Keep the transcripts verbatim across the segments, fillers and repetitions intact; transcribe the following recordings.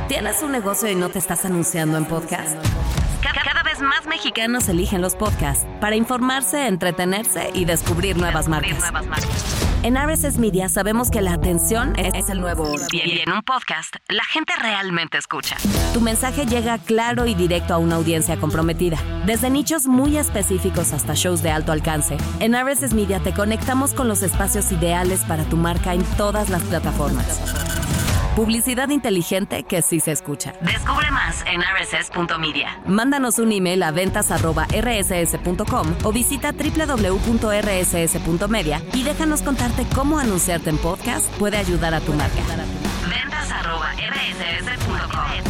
¿Tienes un negocio y no te estás anunciando en podcast? Cada vez más mexicanos eligen los podcasts para informarse, entretenerse y descubrir nuevas marcas. En R S S Media sabemos que la atención es el nuevo oro. Y en un podcast, la gente realmente escucha. Tu mensaje llega claro y directo a una audiencia comprometida. Desde nichos muy específicos hasta shows de alto alcance, en R S S Media te conectamos con los espacios ideales para tu marca en todas las plataformas. Publicidad inteligente que sí se escucha. Descubre más en r s s punto media. Mándanos un email a ventas arroba r s s punto com o visita doble u doble u doble u punto r s s punto media y déjanos contarte cómo anunciarte en podcast puede ayudar a tu marca. ventas arroba r s s punto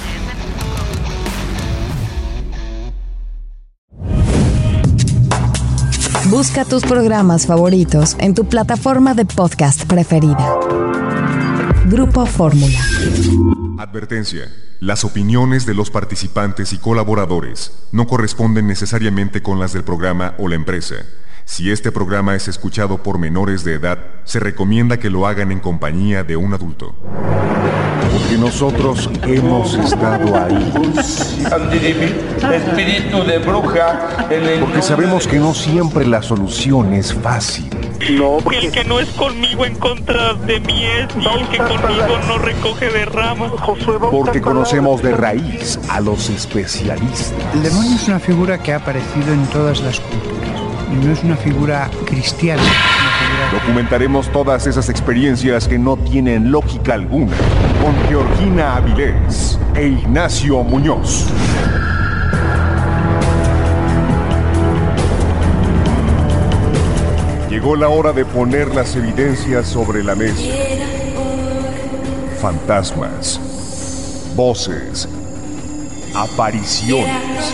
com. Busca tus programas favoritos en tu plataforma de podcast preferida. Grupo Fórmula. Advertencia. Las opiniones de los participantes y colaboradores no corresponden necesariamente con las del programa o la empresa. Si este programa es escuchado por menores de edad, se recomienda que lo hagan en compañía de un adulto. Porque nosotros hemos estado ahí. Espíritu de bruja. Porque sabemos que no siempre la solución es fácil. No, porque el que no es conmigo en contra de mí es, y el que conmigo no recoge de ramas. Porque conocemos de raíz a los especialistas. El demonio es una figura que ha aparecido en todas las culturas. Y no es una figura cristiana. Es una figura... Documentaremos todas esas experiencias que no tienen lógica alguna con Georgina Avilés e Ignacio Muñoz. Llegó la hora de poner las evidencias sobre la mesa. Fantasmas, voces, apariciones,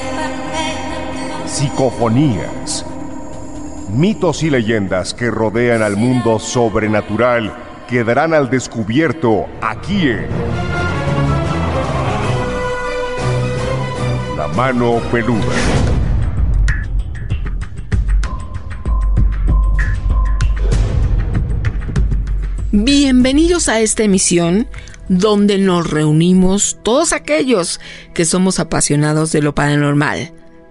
psicofonías, mitos y leyendas que rodean al mundo sobrenatural quedarán al descubierto aquí en La Mano Peluda. Bienvenidos a esta emisión donde nos reunimos todos aquellos que somos apasionados de lo paranormal.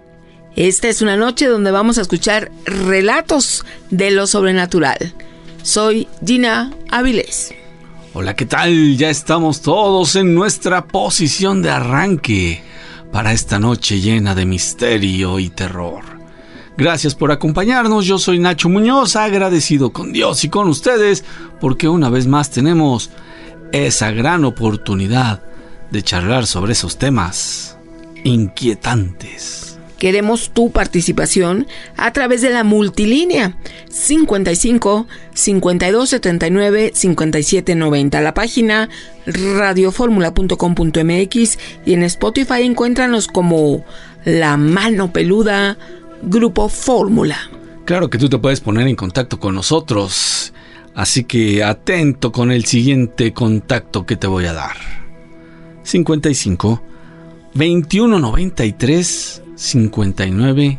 Esta es una noche donde vamos a escuchar relatos de lo sobrenatural. Soy Gina Avilés. Hola, ¿qué tal? Ya estamos todos en nuestra posición de arranque para esta noche llena de misterio y terror. Gracias por acompañarnos, yo soy Nacho Muñoz, agradecido con Dios y con ustedes, porque una vez más tenemos esa gran oportunidad de charlar sobre esos temas inquietantes. Queremos tu participación a través de la multilínea cincuenta y cinco, cincuenta y dos, setenta y nueve, cincuenta y siete, noventa, la página radio fórmula punto com punto m x y en Spotify encuéntranos como La Mano Peluda Grupo Fórmula. Claro que tú te puedes poner en contacto con nosotros, así que atento con el siguiente contacto que te voy a dar. cincuenta y cinco, veintiuno noventa y tres, cincuenta y nueve,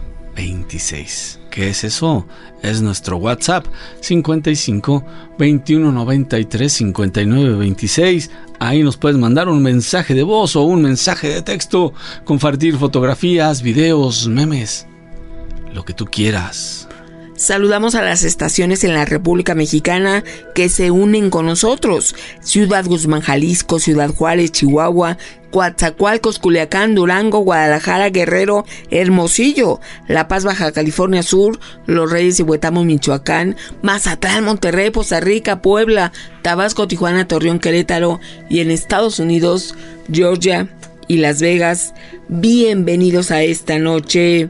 veintiséis. ¿Qué es eso? Es nuestro WhatsApp, cincuenta y cinco, veintiuno noventa y tres, cincuenta y nueve, veintiséis. Ahí nos puedes mandar un mensaje de voz o un mensaje de texto, compartir fotografías, videos, memes, lo que tú quieras. Saludamos a las estaciones en la República Mexicana que se unen con nosotros: Ciudad Guzmán, Jalisco; Ciudad Juárez, Chihuahua; Coatzacoalcos, Culiacán, Durango; Guadalajara, Guerrero, Hermosillo; La Paz, Baja California Sur; Los Reyes y Huetamo, Michoacán; Mazatlán, Monterrey, Poza Rica, Puebla, Tabasco, Tijuana, Torreón, Querétaro; y en Estados Unidos, Georgia y Las Vegas. Bienvenidos a esta noche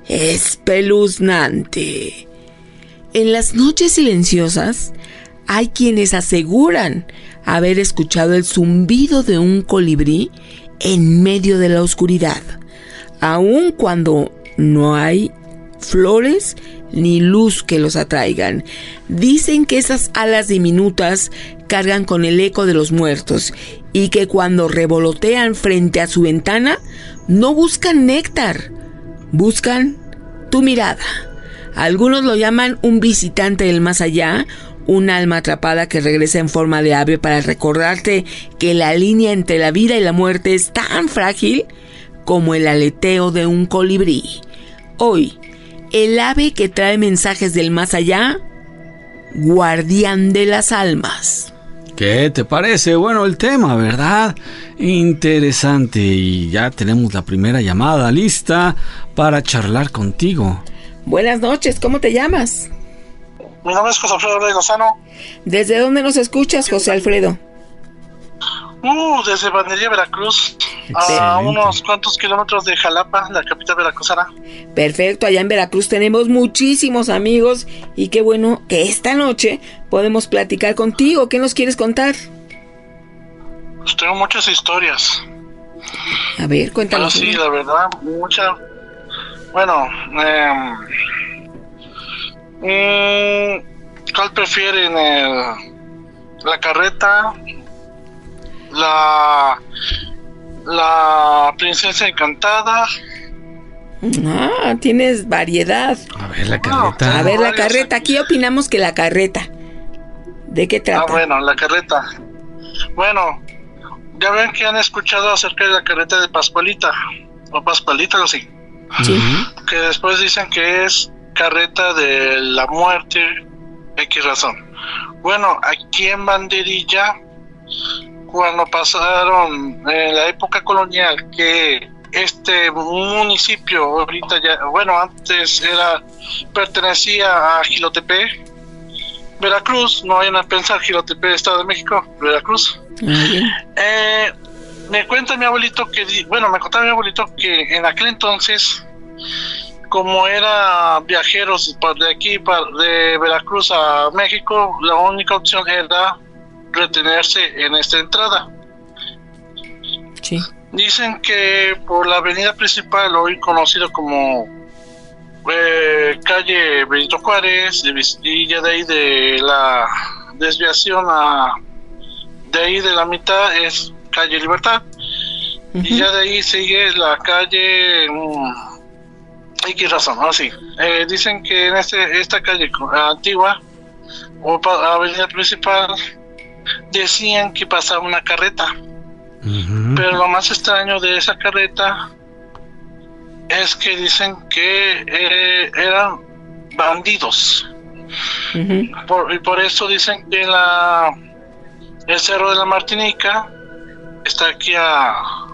espeluznante. En las noches silenciosas hay quienes aseguran haber escuchado el zumbido de un colibrí en medio de la oscuridad, aun cuando no hay flores ni luz que los atraigan. Dicen que esas alas diminutas cargan con el eco de los muertos y que cuando revolotean frente a su ventana no buscan néctar, buscan tu mirada. Algunos lo llaman un visitante del más allá un alma atrapada que regresa en forma de ave para recordarte que la línea entre la vida y la muerte es tan frágil como el aleteo de un colibrí. Hoy, el ave que trae mensajes del más allá, guardián de las almas. ¿Qué te parece? Bueno, el tema, ¿verdad? Interesante. Y ya tenemos la primera llamada lista para charlar contigo. Buenas noches, ¿cómo te llamas? Mi nombre es José Alfredo de Lozano. ¿Desde dónde nos escuchas, José Alfredo? Uh, desde Bandería, Veracruz. Excelente. A unos cuantos kilómetros de Jalapa, la capital veracruzana. Perfecto, allá en Veracruz tenemos muchísimos amigos y qué bueno que esta noche podemos platicar contigo. ¿Qué nos quieres contar? Pues tengo muchas historias. A ver, cuéntanos. Pero sí, la verdad, mucha. Bueno, eh, mm, ¿cuál prefieren? El, la carreta, la la princesa encantada. Ah, tienes variedad. A ver la carreta. No, a ver la carreta. Aquí opinamos que la carreta. ¿De qué trata? Ah, bueno, la carreta. Bueno, ya ven que han escuchado acerca de la carreta de Pascualita o Pascualita, algo así. Sí. Que después dicen que es carreta de la muerte, X razón. Bueno, aquí en Banderilla, cuando pasaron en la época colonial, que este municipio ahorita ya, bueno, antes era, pertenecía a Jilotepec, Veracruz, no vayan a pensar Jilotepec, Estado de México, Veracruz. Uh-huh. Eh, me cuenta mi abuelito que, bueno, me contaba mi abuelito que en aquel entonces, como era viajeros de aquí, de Veracruz a México, la única opción era retenerse en esta entrada. Sí. Dicen que por la avenida principal, hoy conocido como eh, calle Benito Juárez, y ya de ahí de la desviación a de ahí de la mitad es calle Libertad. Uh-huh. Y ya de ahí sigue la calle um, X razón, así. Eh, dicen que en este esta calle antigua o pa, avenida principal decían que pasaba una carreta. Uh-huh. Pero lo más extraño de esa carreta es que dicen que eh, eran bandidos. Uh-huh. Por, y por eso dicen que la el Cerro de la Martinica está aquí a,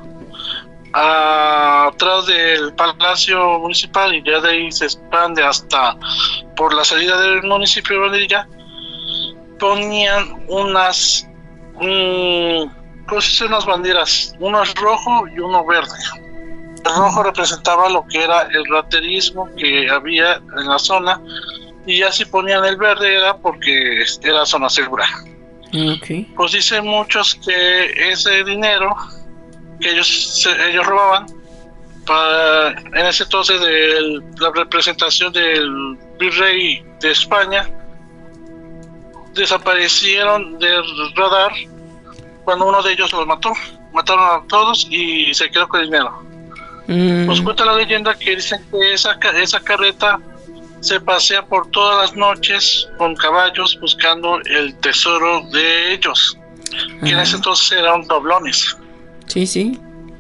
a atrás del Palacio Municipal, y ya de ahí se expande hasta por la salida del municipio de Banderilla. Ponían unas um, unas banderas, uno es rojo y uno verde. El rojo representaba lo que era el raterismo que había en la zona, y ya si ponían el verde era porque era zona segura. Okay. Pues dicen muchos que ese dinero que ellos ellos robaban para, en ese entonces, de la representación del virrey de España, desaparecieron del radar cuando uno de ellos los mató. Mataron a todos y se quedó con el dinero. Mm. Pues cuenta la leyenda que dicen que esa, esa carreta se pasea por todas las noches con caballos buscando el tesoro de ellos, que en ese entonces eran doblones. Sí, sí.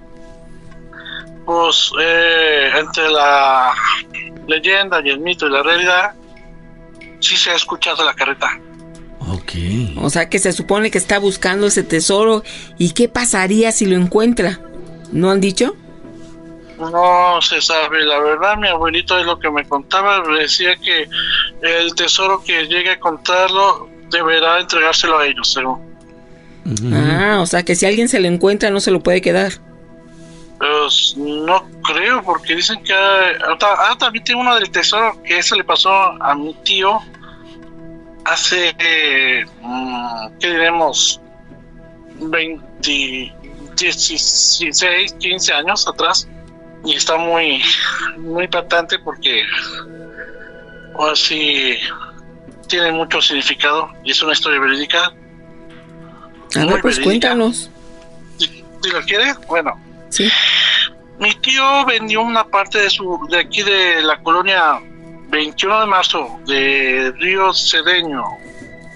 Pues eh, entre la leyenda y el mito y la realidad, sí se ha escuchado la carreta. Ok. O sea que se supone que está buscando ese tesoro. ¿Y qué pasaría si lo encuentra? ¿No han dicho? No se sabe, la verdad. Mi abuelito es lo que me contaba, decía que el tesoro que llegue a contarlo deberá entregárselo a ellos, según. Uh-huh. Ah, o sea que si alguien se lo encuentra no se lo puede quedar. Pues no creo, porque dicen que ah, también tengo uno del tesoro, que eso le pasó a mi tío hace eh, ¿qué diremos? veinte, dieciséis, quince años atrás. Y está muy muy patente porque o sí tiene mucho significado y es una historia verídica. A ver, pues verídica. Cuéntanos. Si, si lo quieres, bueno. Sí. Mi tío vendió una parte de su de aquí de la colonia veintiuno de marzo de Río Cedeño,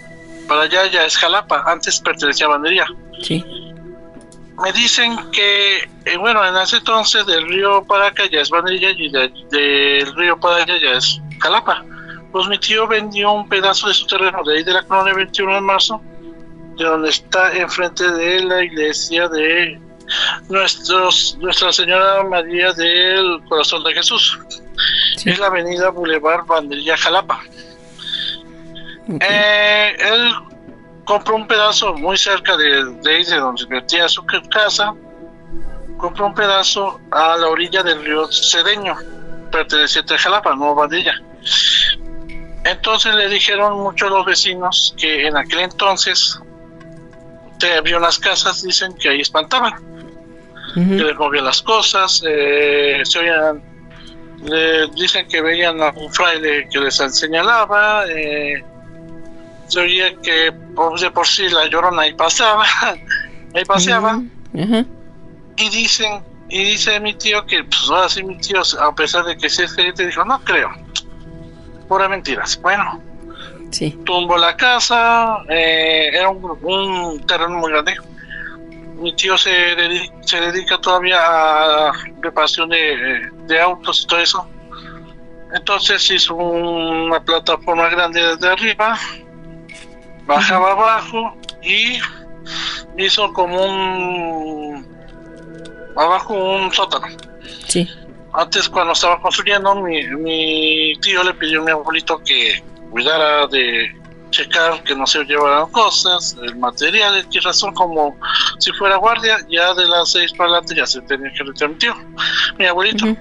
para allá ya es Jalapa, antes pertenecía a Banderilla. Sí. Me dicen que, eh, bueno, en ese entonces del río para acá ya es Banderilla y de, del río para allá ya es Jalapa. Pues mi tío vendió un pedazo de su terreno de ahí de la colonia veintiuno de marzo, de donde está enfrente de la iglesia de nuestros, Nuestra Señora María del Corazón de Jesús. Sí. Es la avenida Boulevard Banderilla Jalapa. Okay. Eh, él compró un pedazo muy cerca de, de ahí, de donde invertía su casa. Compró un pedazo a la orilla del río Cedeño, perteneciente a Jalapa, no Banderilla. Entonces le dijeron muchos los vecinos que en aquel entonces te había unas casas, dicen que ahí espantaban, uh-huh. que les movían las cosas, eh, se oían, le dicen que veían a un fraile que les señalaba, eh, se oía que pues, de por sí la Llorona ahí pasaba, ahí paseaba, uh-huh. Uh-huh. y dicen, y dice mi tío que pues ahora sí mi tío, a pesar de que sí es creyente, dijo, no creo, pura mentiras. Bueno, sí. Tumbó la casa, eh, era un, un terreno muy grande. Mi tío se dedica, se dedica todavía a reparación de, de autos y todo eso. Entonces hizo una plataforma grande desde arriba, bajaba uh-huh. abajo y hizo como un abajo un sótano. Sí. Antes, cuando estaba construyendo, mi, mi tío le pidió a mi abuelito que cuidara de checar que no se llevaran cosas, el material, qué razón, como si fuera guardia, ya de las seis para adelante ya se tenía que retirar mi tío, mi abuelito. Uh-huh.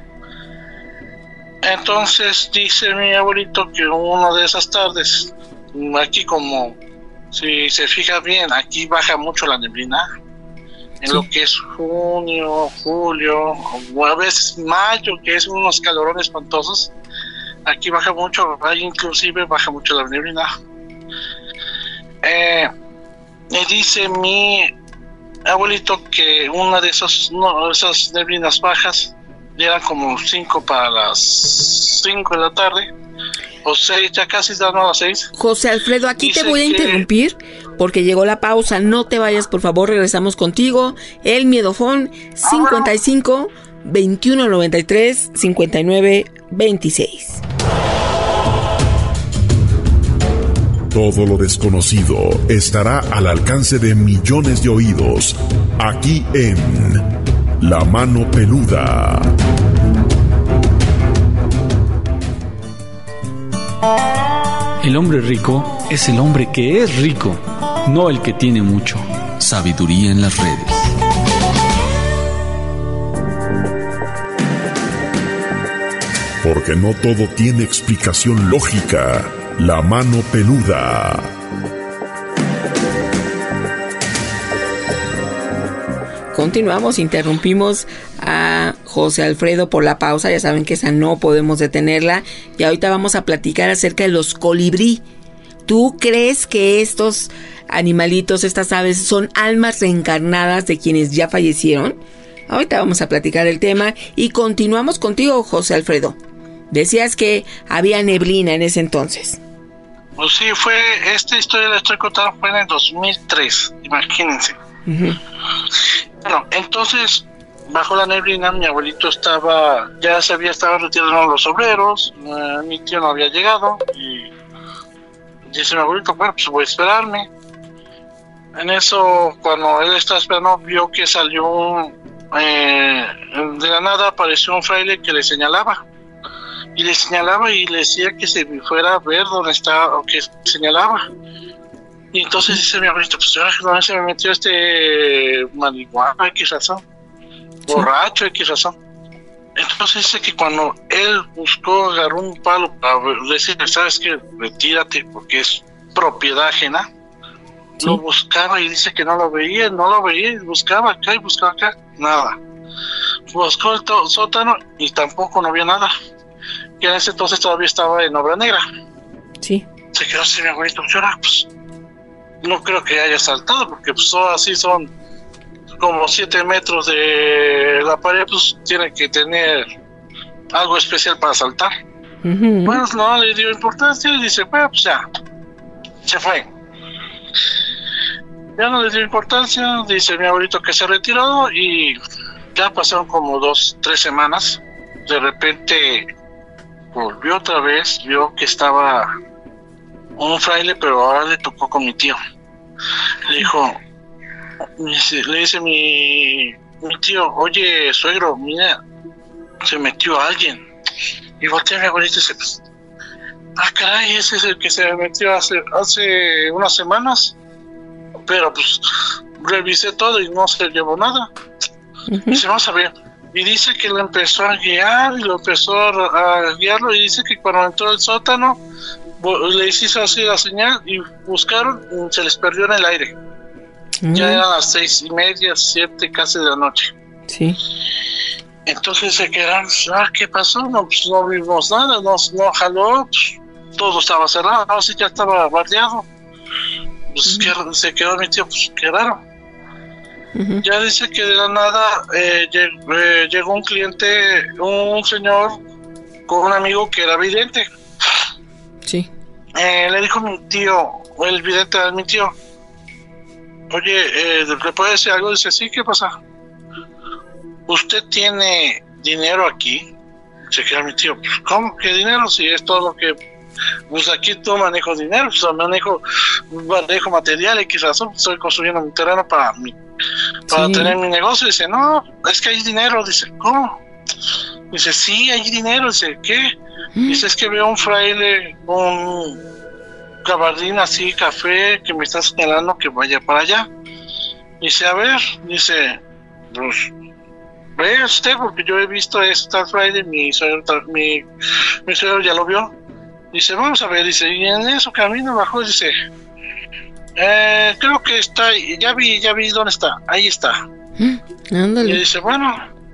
Entonces dice mi abuelito que una de esas tardes, aquí como, si se fija bien, aquí baja mucho la neblina, en sí. lo que es junio, julio, o a veces mayo, que es unos calorones espantosos, aquí baja mucho, ahí inclusive baja mucho la neblina. Eh, me dice mi abuelito que una de esas, no, esas neblinas bajas eran como cinco para las cinco de la tarde, o seis, ya casi dando a las seis. José Alfredo, aquí dice te voy a que... interrumpir porque llegó la pausa. No te vayas, por favor, regresamos contigo. El Miedofón cincuenta y cinco, veintiuno noventa y tres, cincuenta y nueve, veintiséis. Todo lo desconocido estará al alcance de millones de oídos, aquí en La Mano Peluda. El hombre rico es el hombre que es rico, no el que tiene mucho. Sabiduría en las redes. Porque no todo tiene explicación lógica. La Mano Peluda. Continuamos, interrumpimos a José Alfredo por la pausa, ya saben que esa no podemos detenerla, y ahorita vamos a platicar acerca de los colibrí. ¿Tú crees que estos animalitos, estas aves, son almas reencarnadas de quienes ya fallecieron? Ahorita vamos a platicar el tema y continuamos contigo, José Alfredo. Decías que había neblina en ese entonces. Pues sí, fue, esta historia la estoy contando fue en el dos mil tres, imagínense. Uh-huh. Bueno, entonces, bajo la neblina, mi abuelito estaba, ya se había estado retirando los obreros, uh, mi tío no había llegado, y dice mi abuelito, bueno, pues voy a esperarme. En eso, cuando él estaba esperando, vio que salió un, eh, de la nada apareció un fraile que le señalaba. Y le señalaba y le decía que se fuera a ver dónde estaba, o que señalaba. Y entonces dice mi abuelito, pues ¿dónde se me metió este marihuana? ¿Qué razón? Borracho, ¿qué razón? Entonces dice que cuando él buscó, agarró un palo para decirle, ¿sabes qué? Retírate, porque es propiedad ajena. ¿Sí? Lo buscaba y dice que no lo veía, no lo veía, y buscaba acá y buscaba acá, nada. Buscó el to- sótano y tampoco no había nada. Y en ese entonces todavía estaba en obra negra. Sí. Se quedó así mi abuelito, pues no creo que haya saltado, porque pues así son como siete metros de la pared, pues tiene que tener algo especial para saltar. Uh-huh. Bueno, no le dio importancia y dice, bueno, pues ya, se fue. ya no le dio importancia. Dice mi abuelito que se retiró y ya pasaron como dos, tres semanas. De repente volvió otra vez, vio que estaba un fraile, pero ahora le tocó con mi tío. Le dijo, le dice mi, mi tío, oye, suegro, mira, se metió alguien. Y voltea a mi abuelito y dice, ah, caray, ese es el que se metió hace, hace unas semanas. Pero pues revisé todo y no se llevó nada. Uh-huh. Dice, vamos a ver. Y dice que lo empezó a guiar y lo empezó a, a guiarlo. Y dice que cuando entró al sótano, le hizo así la señal y buscaron y se les perdió en el aire. Uh-huh. Ya eran las seis y media, siete casi de la noche. Sí. Entonces se quedaron, ah, ¿qué pasó? No, pues no vimos nada, no, no jaló, pues, todo estaba cerrado, no, sí, ya estaba bardeado. Pues uh-huh. que, se quedó mi tío, pues qué raro. Uh-huh. Ya dice que de la nada eh, lleg, eh, llegó un cliente, un señor con un amigo que era vidente. Sí. Eh, le dijo mi tío, el vidente a mi tío, oye, eh, ¿le puede decir algo? Dice, sí, ¿qué pasa? ¿Usted tiene dinero aquí? Se queda mi tío, ¿cómo que dinero? Si es todo lo que... Pues aquí no manejo dinero, pues manejo, manejo material, X razón, estoy construyendo mi terreno para mi, para sí. tener mi negocio. Dice, no, es que hay dinero. Dice, ¿cómo? Dice, sí, hay dinero. Dice, ¿qué? ¿Mm? Dice, es que veo un fraile, un gabardín así, café, que me está señalando que vaya para allá. Dice, a ver, dice, pues... ve usted, porque yo he visto esto tal fraile, mi suegro, mi, mi suegro ya lo vio. Dice, vamos a ver, dice, y en eso camino bajó, dice, eh, creo que está, ya vi, ya vi dónde está, ahí está. ¿Mm? Ándale. Y dice, bueno,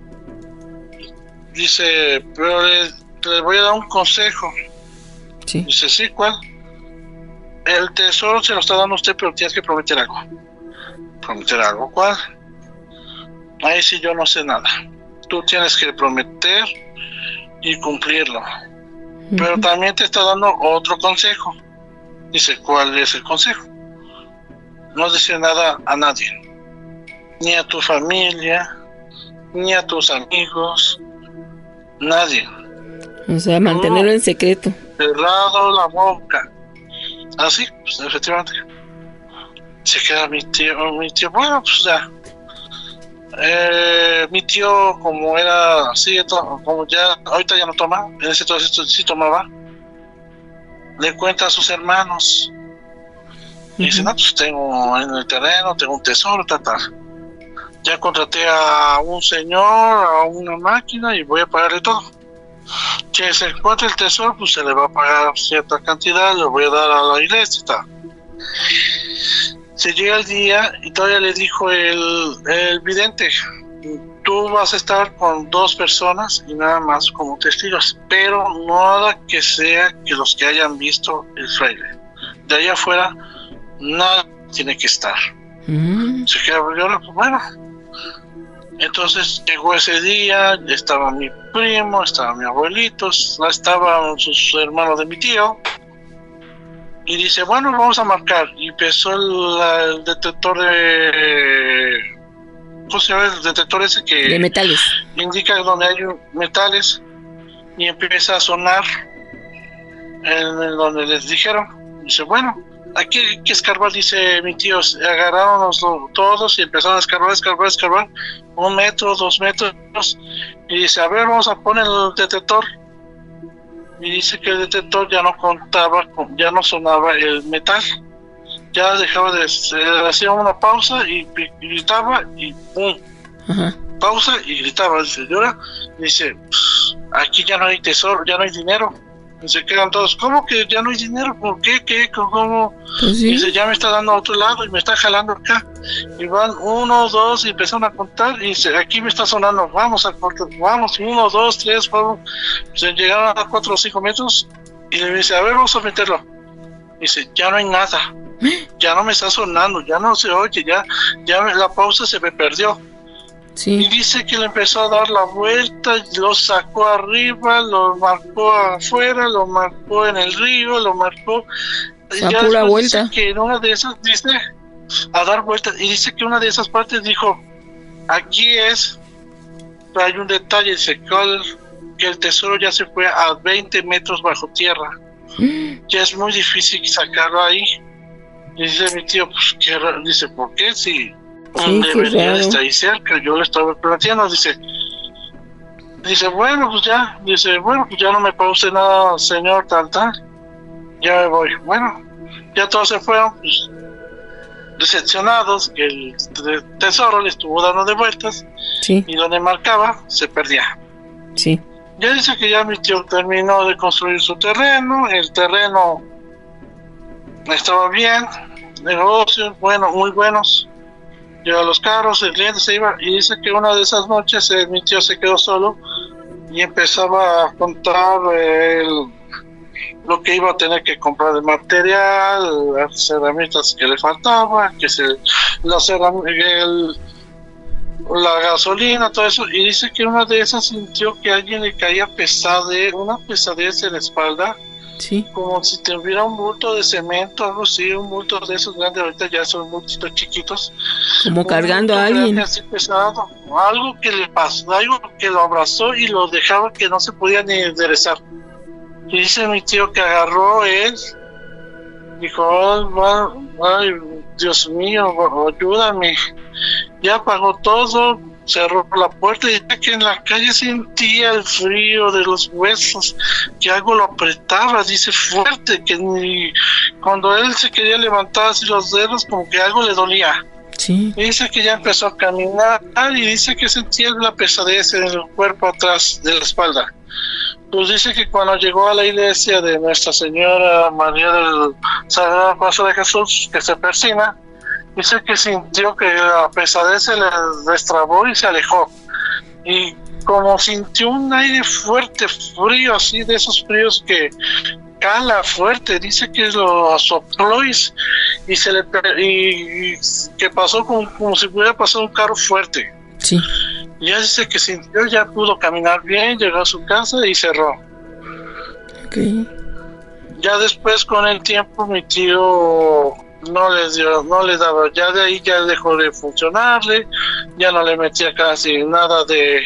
dice, pero le, le voy a dar un consejo. Sí. Dice, sí, ¿cuál? El tesoro se lo está dando usted, pero tienes que prometer algo. ¿Prometer algo? ¿Cuál? Ahí sí yo no sé nada. Tú tienes que prometer y cumplirlo. Uh-huh. Pero también te está dando otro consejo. Dice, ¿cuál es el consejo? No decir nada a nadie. Ni a tu familia, ni a tus amigos, nadie. O sea, mantenerlo en secreto. Cerrado la boca. Así, pues efectivamente. Se queda mi tío, mi tío, bueno, pues ya. Eh, mi tío, como era así, como ya ahorita ya no toma, en ese entonces sí tomaba, le cuenta a sus hermanos. Y uh-huh. dice, no, pues tengo en el terreno, tengo un tesoro, tal, tal. Ya contraté a un señor, a una máquina y voy a pagarle todo. Que se encuentre el tesoro, pues se le va a pagar cierta cantidad, le voy a dar a la iglesia y tal. Se llega el día y todavía le dijo el, el vidente, tú vas a estar con dos personas y nada más como testigos, pero nada que sea que los que hayan visto el fraile. De allá afuera, nada tiene que estar. Mm. Se queda, pues bueno. Entonces llegó ese día, estaba mi primo, estaba mi abuelito, estaban sus hermanos de mi tío. Y dice, bueno, vamos a marcar. Y empezó el, el detector de... ¿Cómo se llama? El detector ese que... de metales. Indica donde hay metales. Y empieza a sonar en, en donde les dijeron. Dice, bueno, aquí hay que escarbar, dice mi tío. Agarraron todos y empezaron a escarbar, escarbar, escarbar. Un metro, dos metros. Y dice, a ver, vamos a poner el detector. Y dice que el detector ya no contaba, ya no sonaba el metal, ya dejaba de, se hacía una pausa y, y gritaba y pum, uh-huh. pausa y gritaba. Dice, y ahora dice, aquí ya no hay tesoro, ya no hay dinero. Y se quedan todos, ¿cómo que ya no hay dinero? ¿Por qué? ¿Qué? ¿Cómo? Pues sí. Dice, ya me está dando a otro lado y me está jalando acá. Y van uno, dos y empezaron a contar y dice, aquí me está sonando, vamos a cortar, vamos, uno, dos, tres, vamos. Se llegaron a cuatro o cinco metros y le dice, a ver, vamos a meterlo. Dice, ya no hay nada, ya no me está sonando, ya no se oye, ya, ya me, la pausa se me perdió. Sí. Y dice que le empezó a dar la vuelta, lo sacó arriba, lo marcó afuera, lo marcó en el río, lo marcó. A pura vuelta. Que en una de esas dice, a dar vueltas, y dice que una de esas partes dijo, aquí es, pero hay un detalle, dice que el tesoro ya se fue a veinte metros bajo tierra, ya es muy difícil sacarlo ahí. Y dice mi tío, pues qué raro. Dice, ¿por qué? Si sí, debería estar ahí cerca, yo le estaba planteando, dice, dice, bueno, pues ya, dice, bueno, pues ya no me pause nada, señor, tal, tal, ya me voy. Bueno, ya todos se fueron, pues, decepcionados, que el tesoro le estuvo dando de vueltas, sí. Y donde marcaba, se perdía. Sí. Ya dice que ya mi tío terminó de construir su terreno, el terreno estaba bien, negocios, bueno, muy buenos, lleva los carros, el cliente se iba, y dice que una de esas noches eh, mi tío se quedó solo y empezaba a contar el, lo que iba a tener que comprar de material, las herramientas que le faltaban, que se, las el, la gasolina, todo eso, y dice que una de esas sintió que a alguien le caía pesade, una pesadez en la espalda. Sí. Como si tuviera un bulto de cemento, algo así, un bulto de esos grandes, ahorita ya son bultitos chiquitos. Como cargando a alguien. Así pesado, algo que le pasó, algo que lo abrazó y lo dejaba que no se podía ni enderezar. Y dice mi tío que agarró él, dijo, ay, ay Dios mío, ayúdame. Ya apagó todo, cerró la puerta y ya que en la calle sentía el frío de los huesos, que algo lo apretaba, dice fuerte, que ni cuando él se quería levantar así los dedos, como que algo le dolía. Sí. Y dice que ya empezó a caminar y dice que sentía la pesadez en el cuerpo atrás de la espalda. Pues dice que cuando llegó a la iglesia de Nuestra Señora María del Sagrado Paso de Jesús, que se persina, dice que sintió que la pesadez se le destrabó y se alejó. Y como sintió un aire fuerte, frío, así de esos fríos que cala fuerte, dice que lo sopló y, y se le y, y que pasó como, como si hubiera pasado un carro fuerte. Sí. Ya dice que sintió, ya pudo caminar bien, llegó a su casa y cerró. Okay. Ya después con el tiempo mi tío no les dio, no les daba, ya de ahí ya dejó de funcionarle, ya no le metía casi nada de,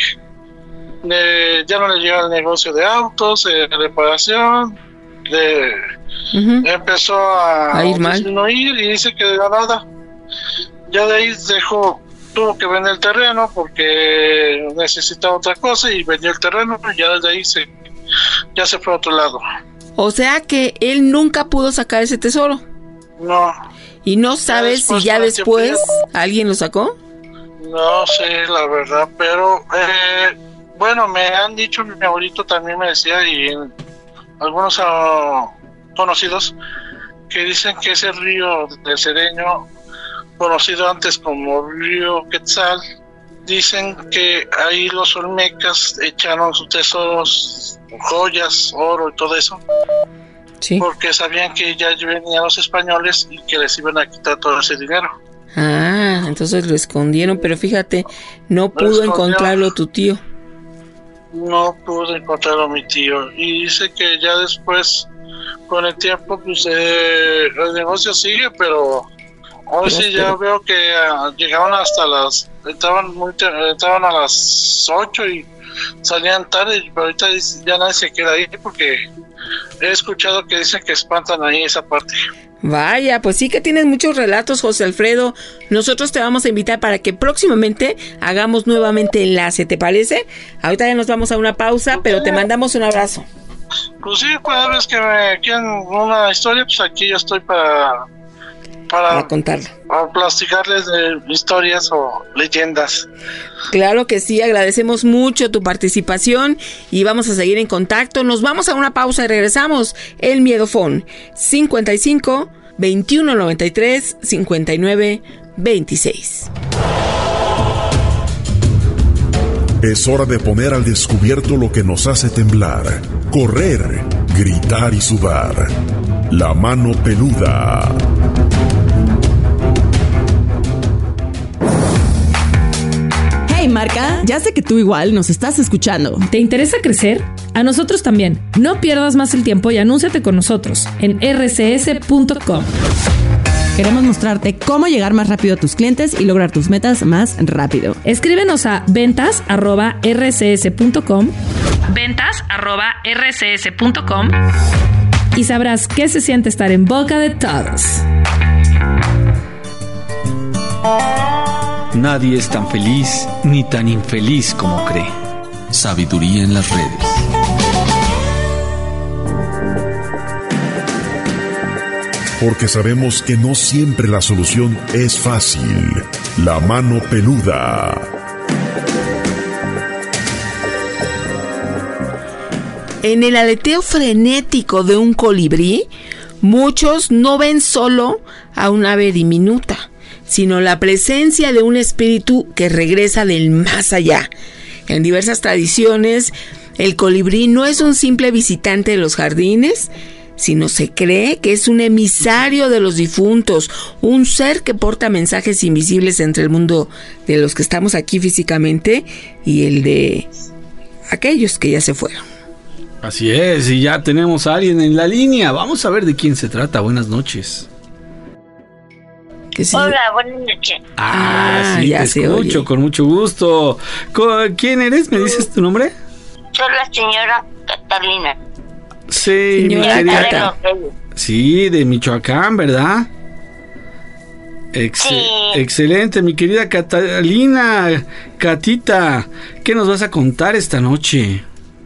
de ya no le llegaba el negocio de autos, de reparación, de uh-huh. empezó a, a ir mal disminuir y dice que de nada, ya de ahí dejó, tuvo que vender el terreno porque necesitaba otra cosa y vendió el terreno y ya desde ahí se, ya se fue a otro lado. O sea que él nunca pudo sacar ese tesoro. No. ¿Y no sabes si ya después alguien lo sacó? No sé, la verdad, pero eh, bueno, me han dicho, mi abuelito también me decía y algunos uh, conocidos que dicen que ese río del Cedeño, conocido antes como río Quetzal, dicen que ahí los olmecas echaron sus tesoros, joyas, oro y todo eso. Sí. Porque sabían que ya venían los españoles y que les iban a quitar todo ese dinero. Ah, entonces lo escondieron, pero fíjate, no pudo encontrarlo tu tío. No pudo encontrarlo mi tío. Y dice que ya después, con el tiempo, pues eh, el negocio sigue, pero hoy sí ya veo que uh, llegaban hasta las, estaban muy estaban a las ocho y salían tarde, pero ahorita ya nadie se queda ahí porque he escuchado que dicen que espantan ahí esa parte. Vaya, pues sí que tienes muchos relatos, José Alfredo. Nosotros te vamos a invitar para que próximamente hagamos nuevamente enlace, ¿te parece? Ahorita ya nos vamos a una pausa, pero te mandamos un abrazo. Pues sí, cada vez que me quieran una historia, pues aquí yo estoy para... Para, para contarla. Para platicarles de historias o leyendas. Claro que sí, agradecemos mucho tu participación y vamos a seguir en contacto. Nos vamos a una pausa y regresamos. El Miedofón cincuenta y cinco, veintiuno noventa y tres, cincuenta y nueve, veintiséis. Es hora de poner al descubierto lo que nos hace temblar, correr, gritar y sudar. La mano peluda. Hey Marca, ya sé que tú igual nos estás escuchando. ¿Te interesa crecer? A nosotros también. No pierdas más el tiempo y anúnciate con nosotros en erre ce ese punto com. Queremos mostrarte cómo llegar más rápido a tus clientes y lograr tus metas más rápido. Escríbenos a ventas arroba r c s punto com ventas arroba r c s punto com y sabrás qué se siente estar en boca de todos. Nadie es tan feliz ni tan infeliz como cree. Sabiduría en las redes. Porque sabemos que no siempre la solución es fácil. La mano peluda. En el aleteo frenético de un colibrí, muchos no ven solo a un ave diminuta, sino la presencia de un espíritu que regresa del más allá. En diversas tradiciones, el colibrí no es un simple visitante de los jardines, sino se cree que es un emisario de los difuntos, un ser que porta mensajes invisibles entre el mundo de los que estamos aquí físicamente y el de aquellos que ya se fueron. Así es, y ya tenemos a alguien en la línea. Vamos a ver de quién se trata. Buenas noches. Sí? Hola, buenas noches. Ah, ah sí, ya te se escucho, oye. Con mucho gusto. ¿Quién eres? ¿Me dices tu nombre? Soy la señora Catalina. Sí, Señora mi querida. Cata. Sí, de Michoacán, ¿verdad? Ex- Sí. Excelente, mi querida Catalina. Catita, ¿qué nos vas a contar esta noche?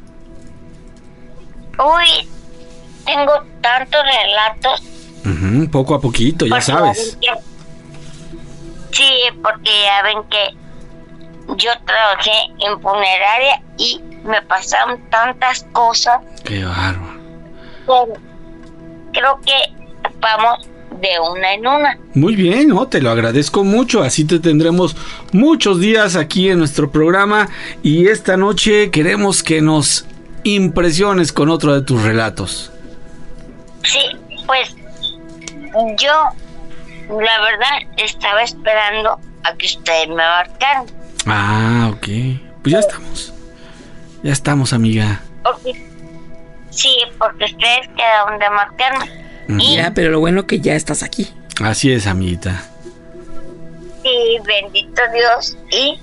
Uy, tengo tantos relatos. Ujú, poco a poquito, ya porque sabes. ya ven que- sí, porque ya ven que yo trabajé en funeraria y me pasaron tantas cosas. Qué bárbaro. Pero creo que vamos de una en una. Muy bien, ¿no? Te lo agradezco mucho. Así te tendremos muchos días aquí en nuestro programa. Y esta noche queremos que nos impresiones con otro de tus relatos. Sí, pues yo, la verdad, estaba esperando a que ustedes me marcaran. Ah, ok. Pues ya estamos. Ya estamos, amiga. Porque, sí, porque ustedes quedaron de marcarme. Y, Ya, pero lo bueno que ya estás aquí. Así es, amiguita. y bendito Dios, y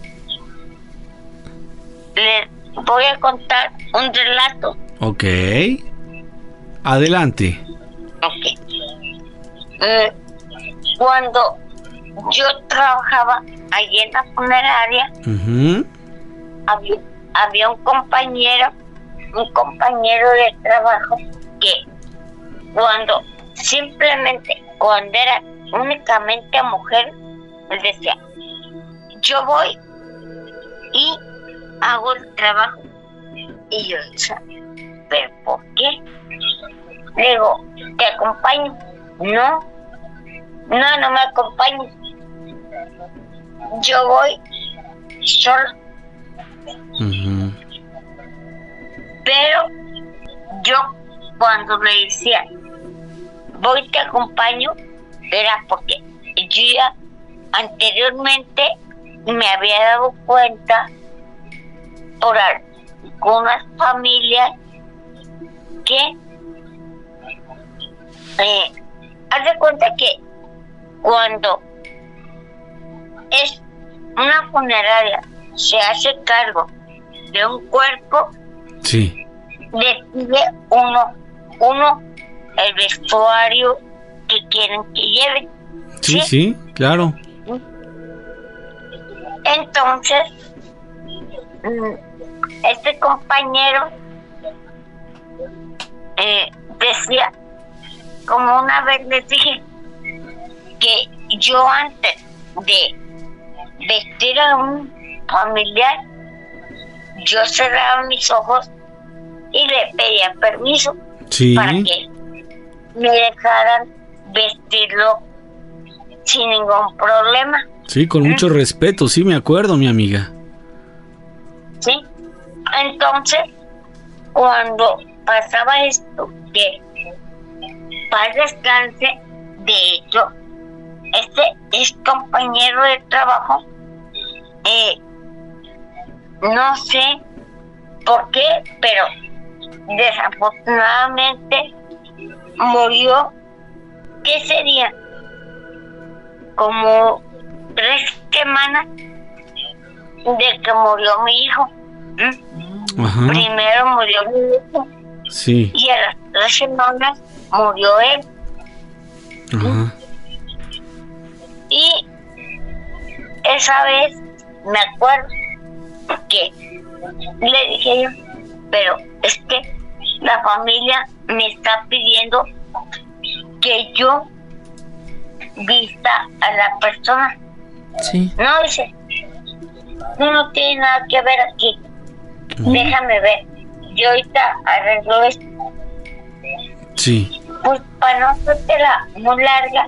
les voy a contar un relato. Ok. Adelante. Ok. Mm, cuando yo trabajaba allí en la funeraria, Ujú. había, había un compañero, un compañero de trabajo que cuando simplemente, cuando era únicamente mujer, él decía, yo voy y hago el trabajo. Y yo decía, ¿pero por qué? Le digo, ¿te acompaño? No, no, no me acompañes. Yo voy sola. Ujú. Pero yo cuando le decía, voy te acompaño, era porque yo ya anteriormente me había dado cuenta por algunas familias que eh, haz de cuenta que cuando es una funeraria se hace cargo de un cuerpo, Sí. decide uno, uno el vestuario que quieren que lleven. Sí, sí, claro. Entonces, este compañero eh, decía, como una vez les dije, que yo antes de vestir a un familiar, yo cerraba mis ojos y le pedía permiso Sí. para que me dejaran vestirlo sin ningún problema. Sí, con mucho respeto, sí me acuerdo, mi amiga. ¿Sí? Entonces, cuando pasaba esto, que paz descanse, de hecho, este es compañero de trabajo, eh, no sé por qué, pero desafortunadamente murió. ¿Qué sería? como tres semanas de que murió mi hijo. ¿Mm? Ajá. Primero murió mi hijo. Sí. Y a las tres semanas murió él. Ajá. Y esa vez me acuerdo que le dije yo, pero es que la familia me está pidiendo que yo vista a la persona. Sí. No, dice, no, no tiene nada que ver aquí. Uh-huh. Déjame ver. Yo ahorita arreglo esto. Sí. Pues para no hacértela muy larga,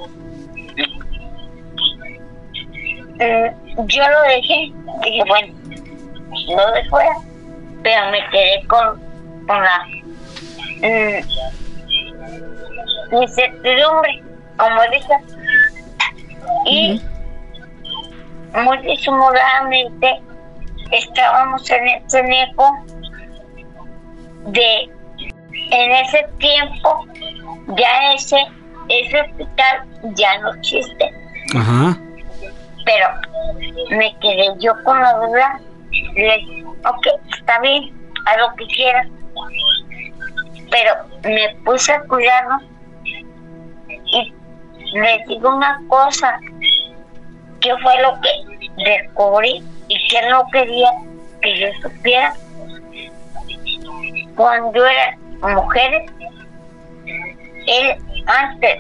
eh, yo lo dejé. Dije, bueno, lo de fuera, pero me quedé con, con la eh, incertidumbre, como dije. Y uh-huh. muy disimuladamente estábamos en el ceneco de, en ese tiempo ya ese ese hospital ya no existe. Ajá. Pero me quedé yo con la duda. Le dije, ok, está bien, haz lo que quieras. Pero me puse a cuidarlo. Y les digo una cosa, que fue lo que descubrí y que no quería que yo supiera. Cuando eran mujeres, él antes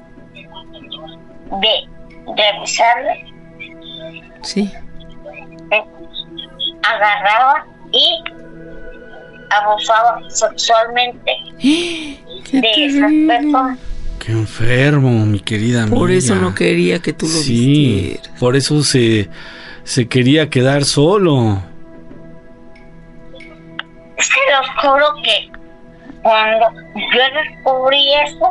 de revisarle, sí, eh, agarraba y abusaba sexualmente de esas personas. Qué enfermo, mi querida amiga. Por eso no quería que tú lo sí, vistieras. Por eso se, se quería quedar solo. Se los juro que cuando yo descubrí eso,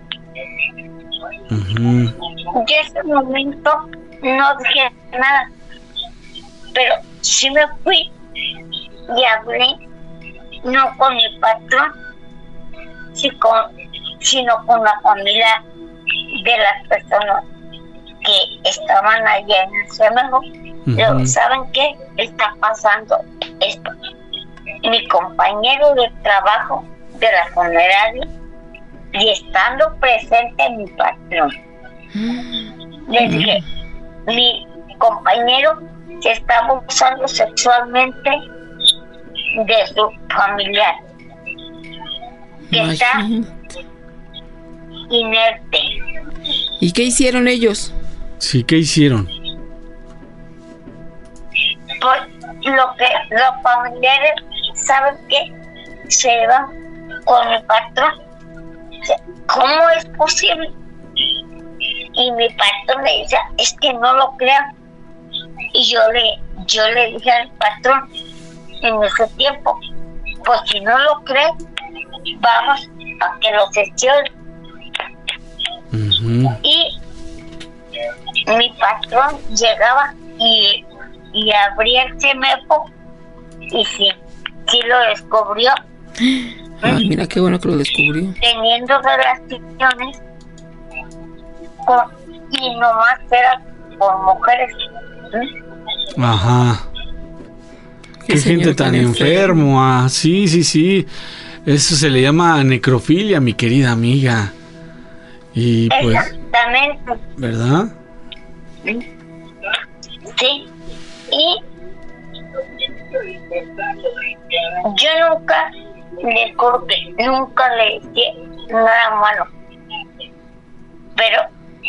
uh-huh. yo en ese momento no dije nada, pero sí me fui y hablé, no con mi patrón, sino con, sino con la familia de las personas que estaban allá en el cementerio. Uh-huh. ¿Saben qué? Está pasando esto. Mi compañero de trabajo de la funeraria y estando presente mi patrón, uh-huh. le dije, mi compañero se está abusando sexualmente de su familiar, que Imagínate. Está inerte. ¿Y qué hicieron ellos? Sí, ¿qué hicieron? Pues lo que los familiares saben que se van con mi patrón. ¿Cómo es posible? Y mi patrón le dice, es que no lo crean. Y yo le, yo le dije al patrón en ese tiempo, pues si no lo creen, vamos a que lo sesionen. Uh-huh. Y mi patrón llegaba y, y abría el cemepo y sí, sí lo descubrió. Ay, mira qué bueno que lo descubrió. Teniendo relaciones con, y nomás era con mujeres. ¿Mm? Ajá. Qué, qué gente tan enfermo. Ah, sí, sí, sí. Eso se le llama necrofilia, mi querida amiga. Y pues. Exactamente. ¿Verdad? Sí. Y yo nunca le corté, nunca le dije nada malo. Pero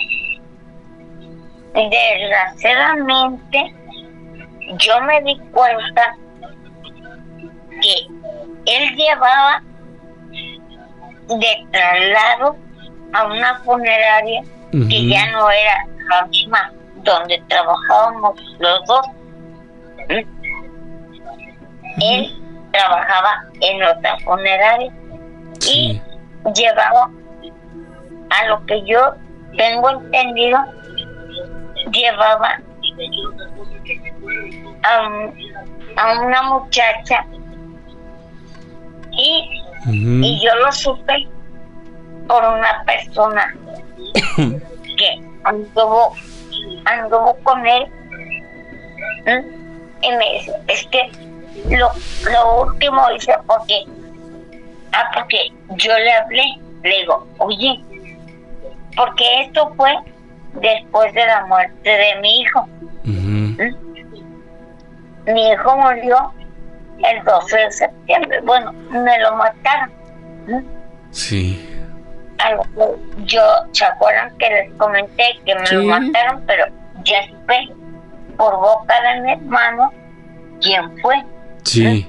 desgraciadamente yo me di cuenta que él llevaba de traslado a una funeraria uh-huh. que ya no era la misma donde trabajábamos los dos. Uh-huh. Él trabajaba en otra funeraria sí. y llevaba, a lo que yo tengo entendido, llevaba a, un, a una muchacha y, uh-huh. y yo lo supe por una persona que anduvo anduvo con él. ¿Mm? Y me dice, es que lo, lo último hice porque, ah, porque yo le hablé, le digo, oye, porque esto fue después de la muerte de mi hijo. Uh-huh. ¿Mm? Mi hijo murió el doce de septiembre, bueno, me lo mataron. ¿Mm? Sí. Algo que yo, ¿se acuerdan que les comenté que me sí. lo mataron? Pero ya supe por boca de mi hermano quién fue. Sí.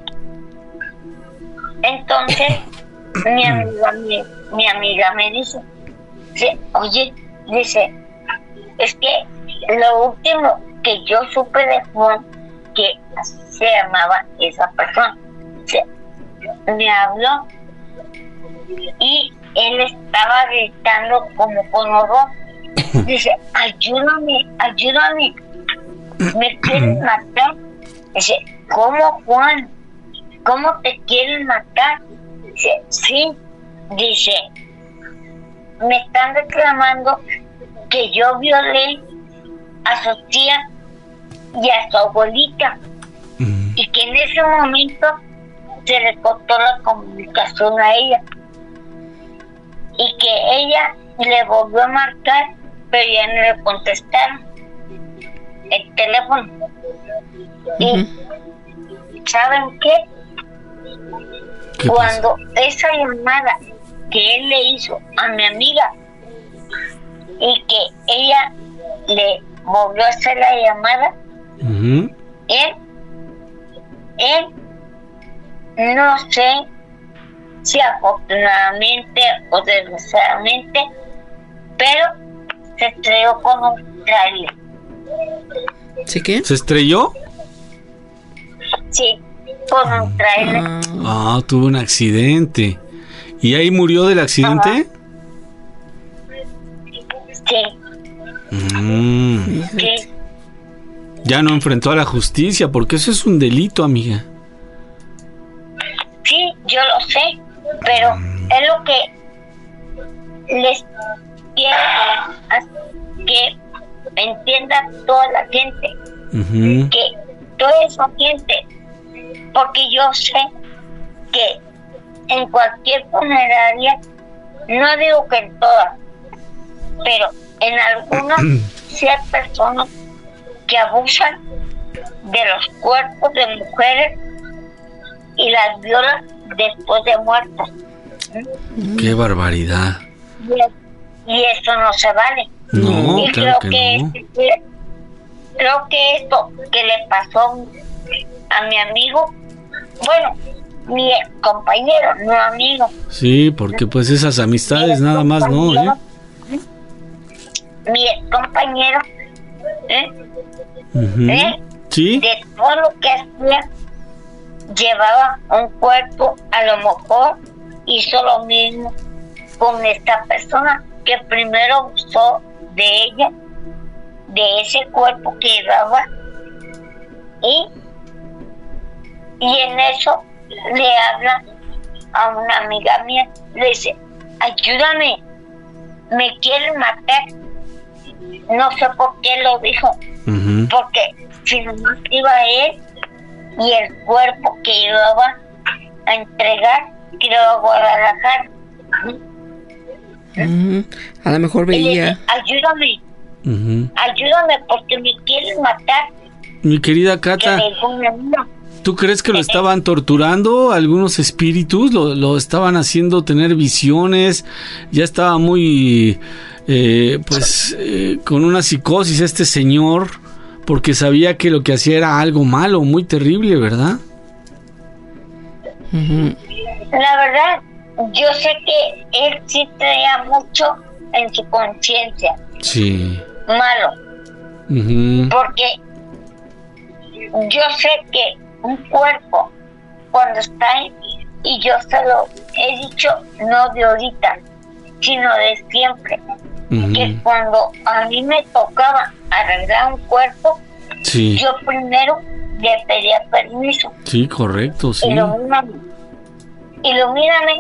Entonces mi amiga mi, mi amiga me dice, dice, oye, dice, es que lo último que yo supe de Juan, que se llamaba esa persona, dice, me habló y él estaba gritando como con horror. Dice, ayúdame, ayúdame, me quieren matar. Dice, ¿cómo, Juan? ¿Cómo te quieren matar? Dice, sí. Dice, me están reclamando que yo violé a su tía y a su abuelita, uh-huh. y que en ese momento se le cortó la comunicación a ella y que ella le volvió a marcar, pero ya no le contestaron el teléfono. Uh-huh. Y ¿saben qué? ¿Qué Cuando pasa? Esa llamada que él le hizo a mi amiga y que ella le volvió a hacer la llamada, uh-huh. él él no sé si afortunadamente o desgraciadamente, pero se estrelló con un trailer. ¿Sí qué? ¿Se estrelló? Sí, con un trailer. Ah, tuvo un accidente. ¿Y ahí murió del accidente? Sí. Mm. Sí. Ya no enfrentó a la justicia, porque eso es un delito, amiga. Sí, yo lo sé, pero mm. es lo que les quiero que entienda toda la gente, uh-huh. que toda esa gente, porque yo sé que en cualquier funeraria, no digo que en todas, pero en algunas sí hay personas que abusan de los cuerpos de mujeres y las violan después de muertas. ¡Qué barbaridad! Y, y eso no se vale. No, y claro creo que, que no. Este, creo que esto que le pasó a mi amigo, bueno, mi compañero, no amigo. Sí, porque pues esas amistades nada más no, ¿eh? Mi compañero, ¿eh? Uh-huh. ¿eh? Sí. De todo lo que hacía, llevaba un cuerpo, a lo mejor hizo lo mismo con esta persona que primero usó de ella, de ese cuerpo que llevaba, y, y en eso le habla a una amiga mía, le dice, ayúdame, me quieren matar. No sé por qué lo dijo, uh-huh. porque si no iba él y el cuerpo que llevaba a entregar, creo a Guadalajara. Uh-huh. A lo mejor veía. Dice, ayúdame, uh-huh. ayúdame porque me quieren matar. Mi querida Cata, ¿tú crees que lo estaban torturando algunos espíritus? ¿Lo, lo estaban haciendo tener visiones? Ya estaba muy, eh, pues, eh, con una psicosis este señor, porque sabía que lo que hacía era algo malo, muy terrible, ¿verdad? Uh-huh. La verdad, yo sé que él sí traía mucho en su conciencia. Sí. Malo. Uh-huh. Porque yo sé que un cuerpo, cuando está ahí, y yo se lo he dicho, no de ahorita, sino de siempre, uh-huh. que cuando a mí me tocaba arreglar un cuerpo, sí. yo primero le pedía permiso. Sí, correcto, sí. Ilumíname, ilumíname,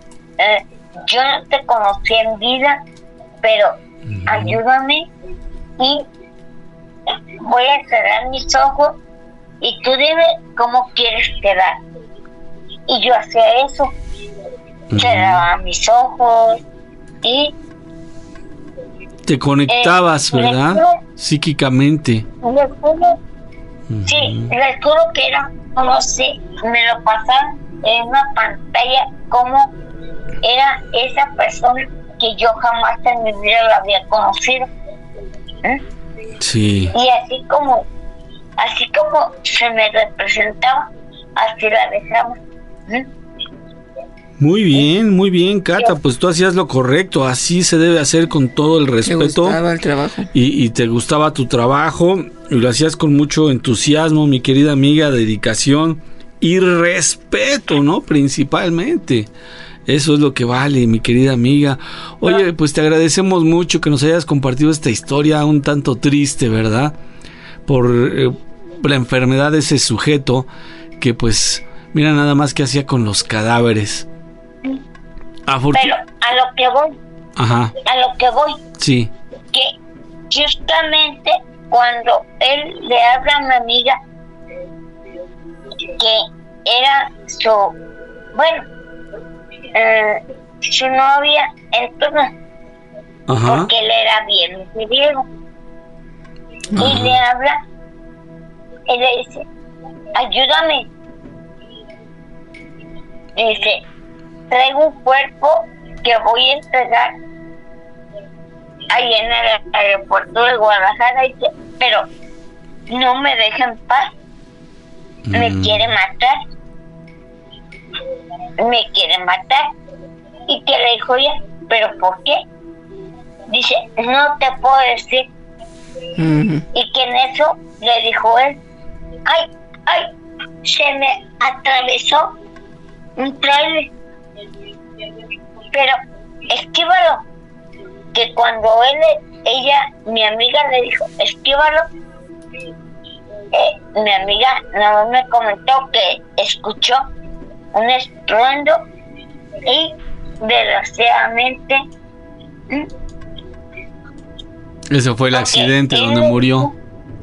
eh, yo no te conocí en vida, pero uh-huh. ayúdame y voy a cerrar mis ojos y tú dime cómo quieres quedar. Y yo hacía eso, uh-huh. cerraba mis ojos y te conectabas, eh, ¿verdad? Juro, psíquicamente. Les juro, uh-huh. Sí, les juro que era, no sé, me lo pasaron en una pantalla como era esa persona que yo jamás en mi vida la había conocido. ¿Eh? Sí. Y así como, así como se me representaba, así la dejaba. ¿Eh? Muy bien, muy bien, Cata, pues tú hacías lo correcto, así se debe hacer con todo el respeto. Te gustaba el trabajo. Y, y te gustaba tu trabajo, y lo hacías con mucho entusiasmo, mi querida amiga, dedicación y respeto, ¿no? Principalmente. Eso es lo que vale, mi querida amiga. Oye, pues te agradecemos mucho que nos hayas compartido esta historia un tanto triste, ¿verdad? Por eh, la enfermedad de ese sujeto que pues, mira nada más que hacía con los cadáveres. Afortun- Pero a lo que voy, Ajá. a lo que voy, sí, que justamente cuando él le habla a mi amiga que era su, bueno, eh, su novia, entonces, Ajá. porque él era bien mujeriego, y le habla, y le dice, ayúdame, y dice, traigo un cuerpo que voy a entregar ahí en el aeropuerto de Guadalajara, y dice, pero no me deja en paz, mm. me quiere matar, me quiere matar. Y que le dijo ella, pero ¿por qué? Dice, no te puedo decir. Mm. Y que en eso le dijo él, ay, ay, se me atravesó un trailer, pero esquívalo. Que cuando él, ella, mi amiga le dijo, esquívalo, eh, mi amiga no me comentó que escuchó un estruendo y desgraciadamente ¿m? ese fue el accidente donde murió.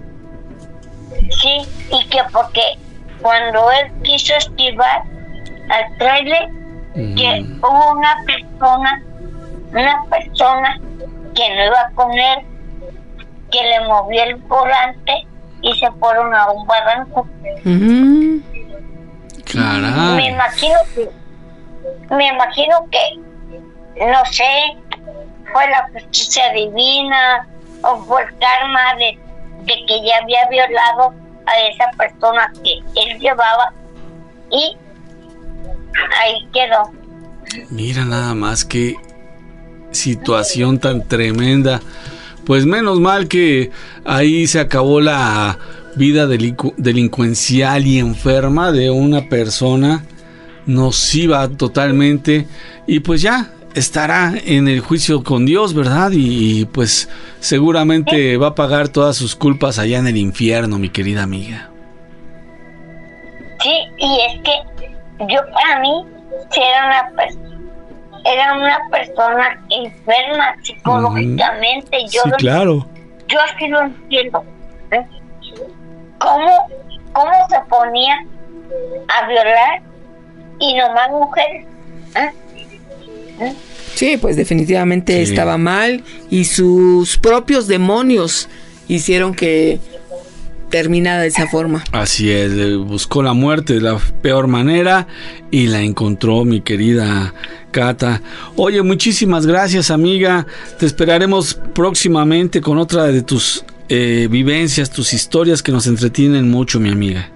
Sí, y que porque cuando él quiso esquivar al trailer, mm. que hubo una persona una persona que no iba con él, que le movió el volante y se fueron a un barranco. Mm. Caray. Me imagino que, me imagino que, no sé, fue la justicia divina o fue el karma de, de que ya había violado a esa persona que él llevaba y ahí quedó. Mira nada más que situación tan tremenda. Pues menos mal que ahí se acabó la vida delincu- delincuencial y enferma de una persona nociva totalmente, y pues ya estará en el juicio con Dios, ¿verdad? Y, y pues seguramente va a pagar todas sus culpas allá en el infierno, mi querida amiga. Sí, y es que yo para mí sí era una persona era una persona enferma psicológicamente. Uh-huh. Yo sí, lo, claro. Yo así lo entiendo. ¿Eh? ¿Cómo, ¿Cómo se ponía a violar y nomás mujeres? ¿Eh? ¿Eh? Sí, pues definitivamente sí. Estaba mal y sus propios demonios hicieron que terminara de esa forma. Así es, buscó la muerte de la peor manera y la encontró, mi querida Cata. Oye, muchísimas gracias, amiga. Te esperaremos próximamente con otra de tus eh, vivencias, tus historias que nos entretienen mucho, mi amiga.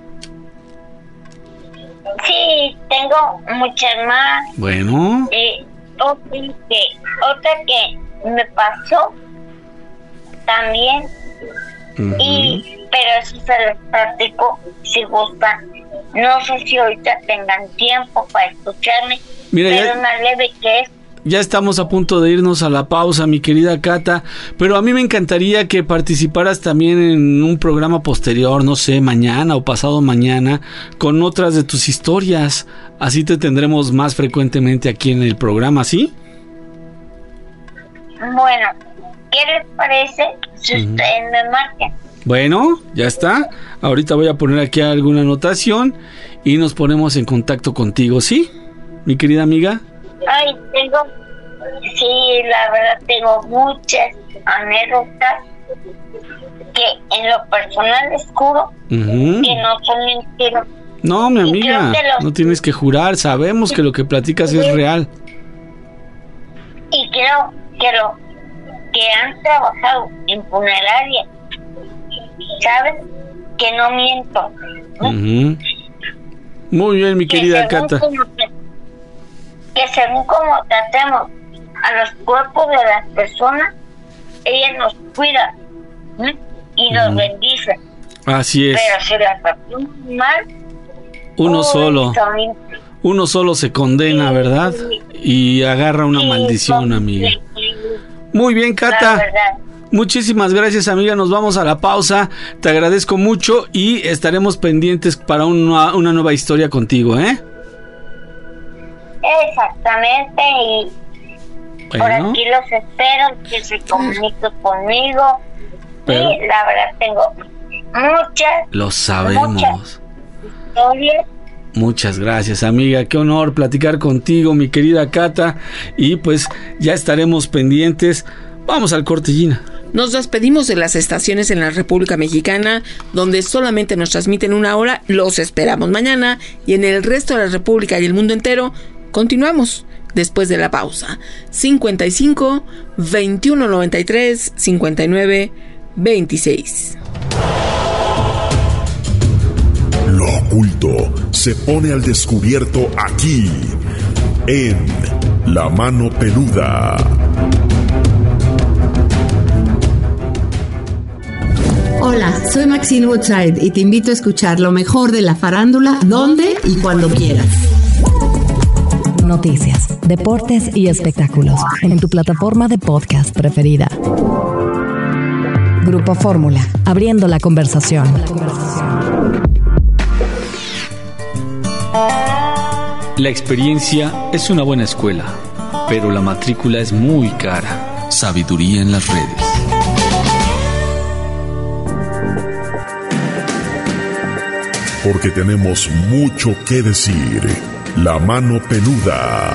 Sí, tengo muchas más. Bueno. Eh, otra, que, otra que me pasó también. Uh-huh. Y pero eso se les platico si gustan. No sé si ahorita tengan tiempo para escucharme. Mira, pero ya, una leve que es. Ya estamos a punto de irnos a la pausa, mi querida Cata, pero a mí me encantaría que participaras también en un programa posterior, no sé, mañana o pasado mañana, con otras de tus historias. Así te tendremos más frecuentemente aquí en el programa, ¿sí? Bueno, ¿Qué les parece si uh-huh. ustedes me marcan? Bueno, ya está. Ahorita voy a poner aquí alguna anotación y nos ponemos en contacto contigo, ¿sí? Mi querida amiga. Ay, tengo, sí, la verdad tengo muchas anécdotas que en lo personal descubro uh-huh. que no son mentiras. No, mi amiga, los... no tienes que jurar, sabemos que lo que platicas sí. es real. Y creo que lo que han trabajado en funeraria, ¿saben? Que no miento. ¿no? Uh-huh. Muy bien, mi que querida Cata. Como, que según como tratemos a los cuerpos de las personas, ella nos cuida, ¿sí? Y nos uh-huh. bendice. Así es. Pero si las tratamos mal, uno oh, solo también. Uno solo se condena, sí, ¿verdad? Y agarra una sí, maldición, sí, amiga. Sí. Muy bien, Cata. Muchísimas gracias, amiga. Nos vamos a la pausa. Te agradezco mucho y estaremos pendientes para una, una nueva historia contigo, ¿eh? Exactamente. Y bueno. Por aquí los espero, que se comuniquen conmigo. Pero, y la verdad tengo muchas. Lo sabemos. Muchas historias. Muchas gracias, amiga. Qué honor platicar contigo, mi querida Cata. Y pues ya estaremos pendientes. Vamos al corte, Gina. Nos despedimos de las estaciones en la República Mexicana, donde solamente nos transmiten una hora. Los esperamos mañana. Y en el resto de la República y el mundo entero, continuamos después de la pausa. cincuenta y cinco, veintiuno noventa y tres, cincuenta y nueve, veintiséis. Lo oculto se pone al descubierto aquí, en La Mano Peluda. Hola, soy Maxine Woodside y te invito a escuchar lo mejor de la farándula, donde y cuando quieras. Noticias, deportes y espectáculos en tu plataforma de podcast preferida. Grupo Fórmula, abriendo la conversación. La experiencia es una buena escuela, pero la matrícula es muy cara. Sabiduría en las redes. Porque tenemos mucho que decir. La Mano Peluda.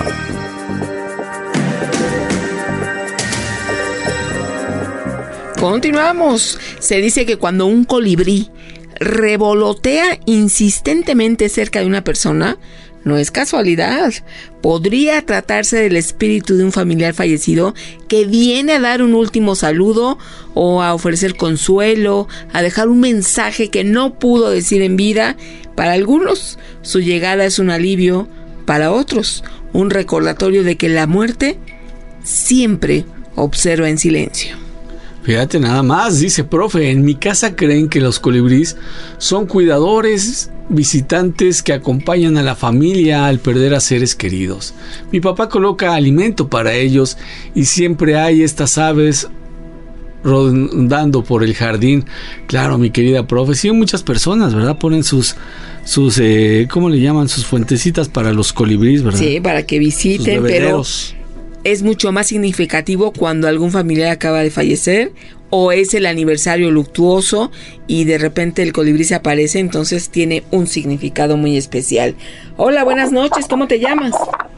Continuamos. Se dice que cuando un colibrí revolotea insistentemente cerca de una persona, no es casualidad. Podría tratarse del espíritu de un familiar fallecido que viene a dar un último saludo o a ofrecer consuelo, a dejar un mensaje que no pudo decir en vida. Para algunos, su llegada es un alivio. Para otros, un recordatorio de que la muerte siempre observa en silencio. Fíjate nada más, dice profe, en mi casa creen que los colibríes son cuidadores, visitantes que acompañan a la familia al perder a seres queridos. Mi papá coloca alimento para ellos y siempre hay estas aves rondando por el jardín. Claro, mi querida profe, sí, muchas personas, ¿verdad? Ponen sus, sus eh, ¿cómo le llaman? Sus fuentecitas para los colibríes, ¿verdad? Sí, para que visiten, pero es mucho más significativo cuando algún familiar acaba de fallecer o es el aniversario luctuoso y de repente el colibrí se aparece, entonces tiene un significado muy especial. Hola, buenas noches, ¿cómo te llamas?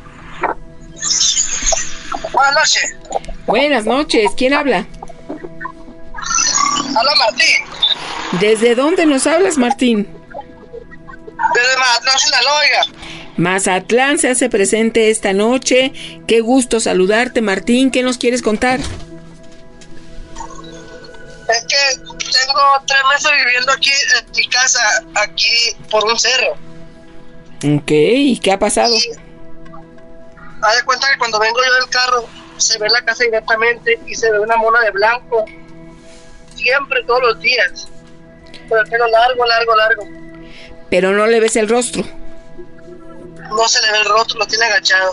Buenas noches. Buenas noches, ¿quién habla? Hola, Martín. ¿Desde dónde nos hablas, Martín? Desde Mazatlán, Sinaloa. Mazatlán se hace presente esta noche. Qué gusto saludarte, Martín. ¿Qué nos quieres contar? Es que tengo tres meses viviendo aquí en mi casa, aquí por un cerro. Ok, ¿y qué ha pasado? Y, haz de cuenta que cuando vengo yo del carro, se ve la casa directamente y se ve una mona de blanco. Siempre, todos los días. Con el pelo largo, largo, largo. Pero no le ves el rostro. No se le ve el rostro, lo tiene agachado.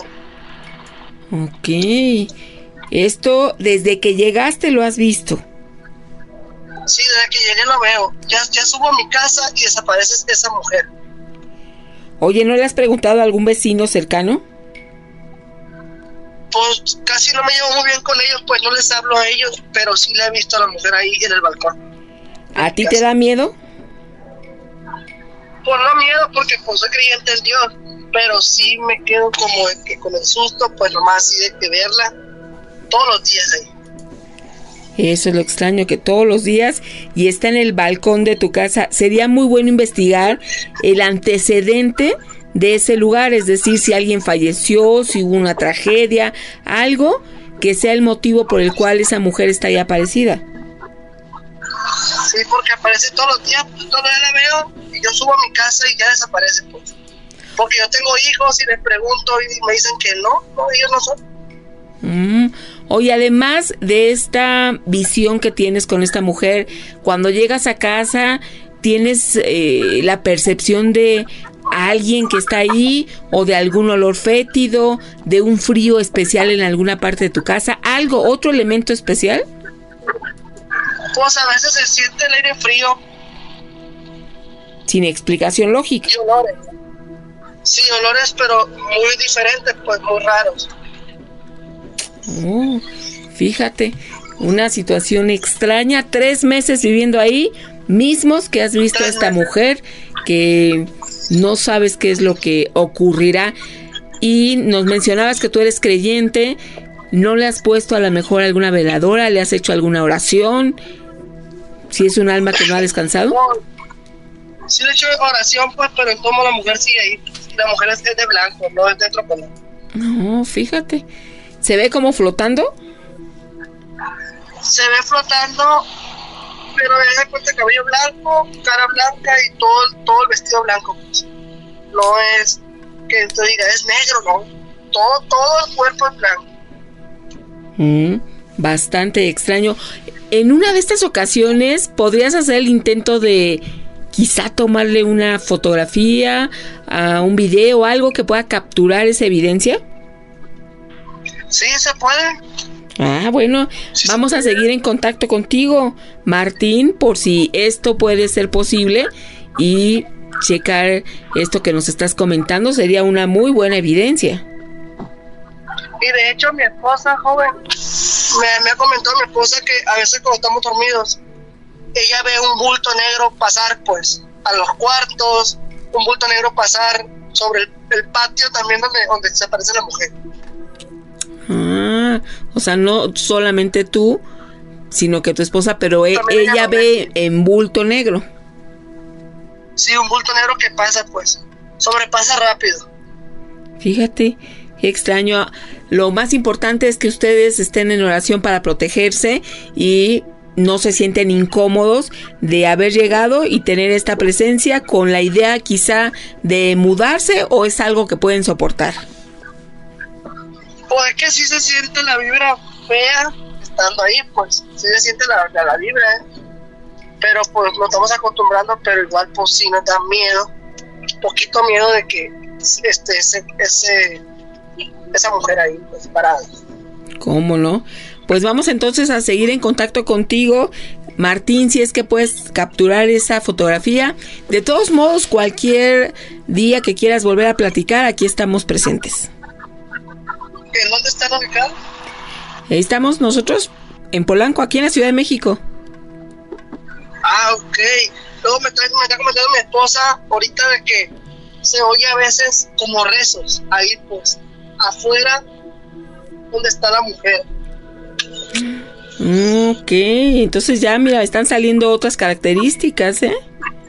Ok. Esto, desde que llegaste lo has visto. Sí, desde que llegué lo veo. Ya, ya subo a mi casa y desaparece esa mujer. Oye, ¿no le has preguntado a algún vecino cercano? pues casi no me llevo muy bien con ellos, pues no les hablo a ellos, pero sí la he visto a la mujer ahí en el balcón. ¿A ti te da miedo? Pues no miedo, porque pues soy creyente en Dios, pero sí me quedo como de que con el susto, pues nomás así de que verla todos los días ahí. Eso es lo extraño, que todos los días y está en el balcón de tu casa. Sería muy bueno investigar el antecedente de ese lugar, es decir, si alguien falleció, si hubo una tragedia, algo que sea el motivo por el cual esa mujer está ahí aparecida. Sí, porque aparece todos los días, pues, todos los días la veo y yo subo a mi casa y ya desaparece, pues. Porque yo tengo hijos y les pregunto y me dicen que no, no, ellos no son. Mm. Oye, además de esta visión que tienes con esta mujer, cuando llegas a casa, ¿tienes eh, la percepción de alguien que está ahí o de algún olor fétido, de un frío especial en alguna parte de tu casa? ¿Algo, otro elemento especial? Pues a veces se siente el aire frío. Sin explicación lógica. Y olores. Sí, olores, pero muy diferentes, pues muy raros. Oh, fíjate, una situación extraña, tres meses viviendo ahí, mismos que has visto a esta mujer, que no sabes qué es lo que ocurrirá. Y nos mencionabas que tú eres creyente, ¿no le has puesto a lo mejor alguna veladora, le has hecho alguna oración? Si es un alma que no ha descansado. No, sí le he hecho oración, pues, pero en cómo la mujer sigue ahí. La mujer es de blanco, no es de otro color. No, fíjate. ¿Se ve como flotando? Se ve flotando, pero me da cuenta cabello blanco, cara blanca y todo, todo el vestido blanco. Pues. No es que te diga, es negro, no. Todo, todo el cuerpo es blanco. Mm, bastante extraño. En una de estas ocasiones, ¿podrías hacer el intento de quizá tomarle una fotografía, a un video, algo que pueda capturar esa evidencia? Sí, se puede. Ah, bueno, sí, vamos a seguir en contacto contigo, Martín, por si esto puede ser posible y checar esto que nos estás comentando, sería una muy buena evidencia. Y de hecho mi esposa, joven, me, me ha comentado mi esposa que a veces cuando estamos dormidos, ella ve un bulto negro pasar, pues, a los cuartos, un bulto negro pasar sobre el, el patio también donde, donde se aparece la mujer. Ah, o sea, no solamente tú, sino que tu esposa, pero e- ella, ella ve en bulto negro. Sí, un bulto negro que pasa, pues, sobrepasa rápido. Fíjate, qué extraño. Lo más importante es que ustedes estén en oración para protegerse y no se sienten incómodos de haber llegado y tener esta presencia con la idea quizá de mudarse, o es algo que pueden soportar. Pues es que sí se siente la vibra fea estando ahí, pues sí se siente la, la, la vibra, ¿eh? Pero pues nos estamos acostumbrando, pero igual pues sí nos da miedo, poquito miedo de que este ese, ese esa mujer ahí pues parada. ¿Cómo no? Pues vamos entonces a seguir en contacto contigo, Martín, si es que puedes capturar esa fotografía. De todos modos, cualquier día que quieras volver a platicar, aquí estamos presentes. ¿En dónde están ubicados? Estamos nosotros en Polanco, aquí en la Ciudad de México. Ah, ok. Luego me, trae, me está comentando mi esposa ahorita de que se oye a veces como rezos ahí, pues, afuera donde está la mujer. Ok, entonces ya mira, están saliendo otras características, ¿eh?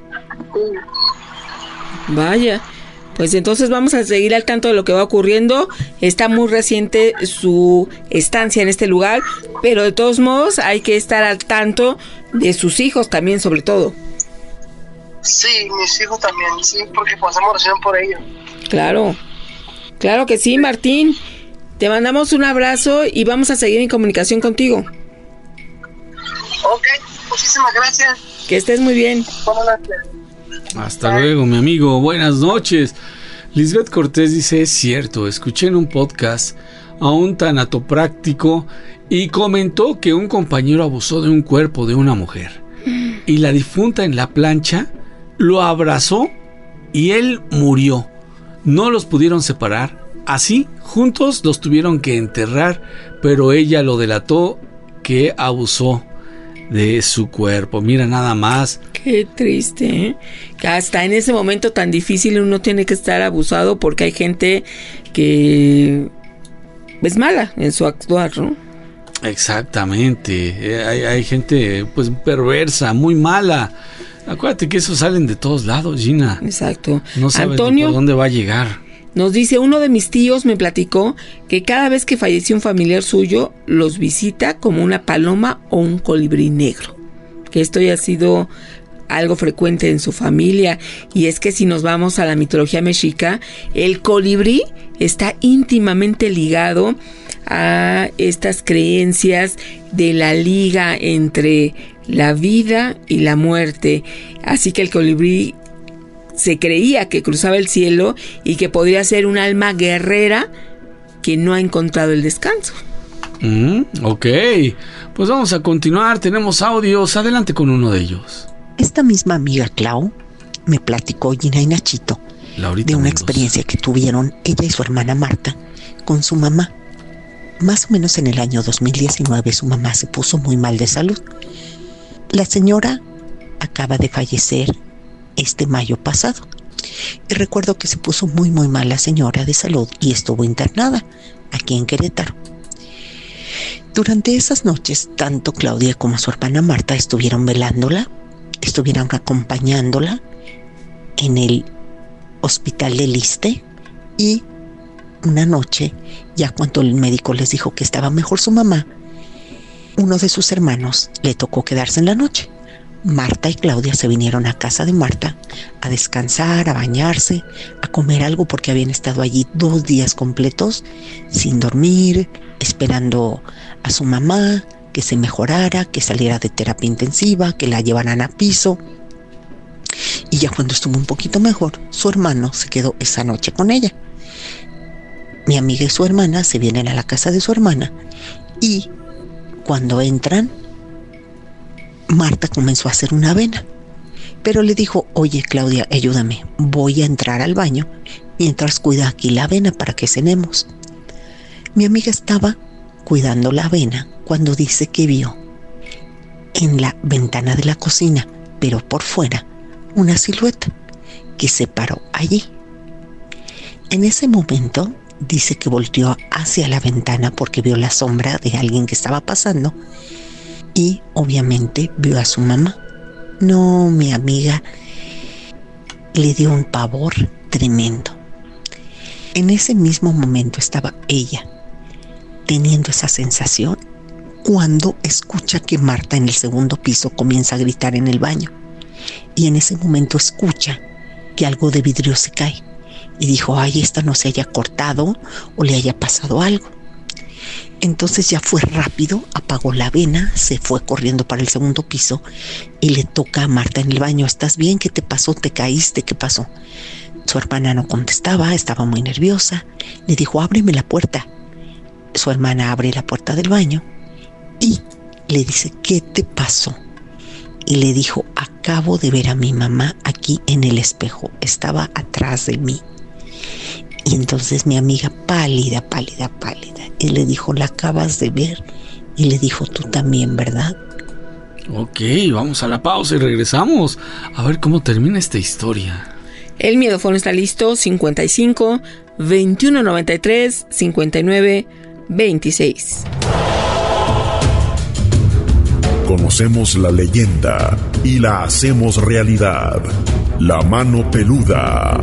Vaya, pues entonces vamos a seguir al tanto de lo que va ocurriendo. Está muy reciente su estancia en este lugar, pero de todos modos hay que estar al tanto de sus hijos también, sobre todo. Sí, mis hijos también, sí, porque pasamos oración por ellos. Claro, claro que sí, Martín. Te mandamos un abrazo y vamos a seguir en comunicación contigo. Ok, muchísimas gracias. Que estés muy bien. Buenas noches. Hasta Bye. Luego, mi amigo. Buenas noches. Lisbeth Cortés dice, es cierto, escuché en un podcast a un tanatopráctico y comentó que un compañero abusó de un cuerpo de una mujer y la difunta en la plancha lo abrazó y él murió. No los pudieron separar así, juntos los tuvieron que enterrar, pero ella lo delató que abusó de su cuerpo. Mira nada más. Qué triste, ¿eh? Que hasta en ese momento tan difícil uno tiene que estar abusado porque hay gente que es mala en su actuar, ¿no? Exactamente. Hay, hay gente pues perversa, muy mala. Acuérdate que esos salen de todos lados, Gina. Exacto. No sabes Antonio, ni por dónde va a llegar. Nos dice, uno de mis tíos me platicó que cada vez que falleció un familiar suyo, los visita como una paloma o un colibrí negro. Que esto ya ha sido algo frecuente en su familia. Y es que si nos vamos a la mitología mexica, el colibrí está íntimamente ligado a estas creencias de la liga entre la vida y la muerte. Así que el colibrí se creía que cruzaba el cielo y que podría ser un alma guerrera que no ha encontrado el descanso. Mm, ok, pues vamos a continuar. Tenemos audios. Adelante con uno de ellos. Esta misma amiga Clau me platicó, Gina y Nachito, Laurita de una Mendoza. experiencia que tuvieron ella y su hermana Marta con su mamá. Más o menos en el año dos mil diecinueve su mamá se puso muy mal de salud. La señora acaba de fallecer este mayo pasado. Y recuerdo que se puso muy muy mal la señora de salud y estuvo internada aquí en Querétaro. Durante esas noches, tanto Claudia como su hermana Marta estuvieron velándola, estuvieron acompañándola en el hospital del Iste, y una noche, ya cuando el médico les dijo que estaba mejor su mamá, uno de sus hermanos le tocó quedarse en la noche. Marta y Claudia se vinieron a casa de Marta a descansar, a bañarse, a comer algo porque habían estado allí dos días completos sin dormir, esperando a su mamá que se mejorara, que saliera de terapia intensiva, que la llevaran a piso. Y ya cuando estuvo un poquito mejor, su hermano se quedó esa noche con ella. Mi amiga y su hermana se vienen a la casa de su hermana y cuando entran, Marta comenzó a hacer una avena, pero le dijo: oye Claudia, ayúdame, voy a entrar al baño mientras cuida aquí la avena para que cenemos. Mi amiga estaba cuidando la avena cuando dice que vio en la ventana de la cocina, pero por fuera, una silueta que se paró allí. En ese momento dice que volteó hacia la ventana porque vio la sombra de alguien que estaba pasando. Y obviamente vio a su mamá. No, mi amiga le dio un pavor tremendo. En ese mismo momento estaba ella teniendo esa sensación cuando escucha que Marta en el segundo piso comienza a gritar en el baño. Y en ese momento escucha que algo de vidrio se cae. Y dijo: ay, esta no se haya cortado o le haya pasado algo. Entonces ya fue rápido, apagó la avena, se fue corriendo para el segundo piso y le toca a Marta en el baño: ¿estás bien? ¿Qué te pasó? ¿Te caíste? ¿Qué pasó? Su hermana no contestaba, estaba muy nerviosa. Le dijo: ábreme la puerta. Su hermana abre la puerta del baño y le dice: ¿qué te pasó? Y le dijo: acabo de ver a mi mamá aquí en el espejo, estaba atrás de mí. Y entonces mi amiga, pálida, pálida, pálida, y le dijo: la acabas de ver. Y le dijo: tú también, ¿verdad? Ok, vamos a la pausa y regresamos a ver cómo termina esta historia. El miedófono está listo: cincuenta y cinco, veintiuno noventa y tres, cincuenta y nueve, veintiséis. Conocemos la leyenda y la hacemos realidad. La mano peluda.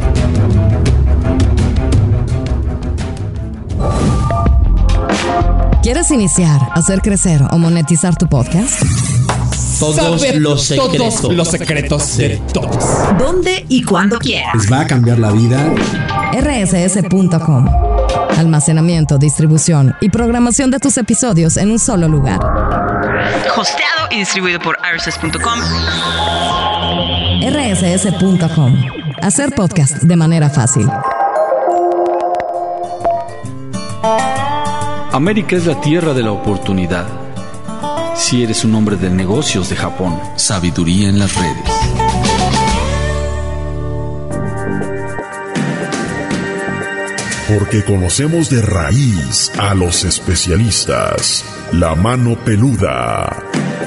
¿Quieres iniciar, hacer crecer o monetizar tu podcast? Todos Saber los secretos. Todos los secretos de todos. ¿Dónde y cuándo quieras? Les va a cambiar la vida. R S S punto com. Almacenamiento, distribución y programación de tus episodios en un solo lugar. Hosteado y distribuido por R S S punto com. R S S punto com. Hacer podcast de manera fácil. América es la tierra de la oportunidad. Si eres un hombre de negocios de Japón, sabiduría en las redes. Porque conocemos de raíz a los especialistas. La mano peluda.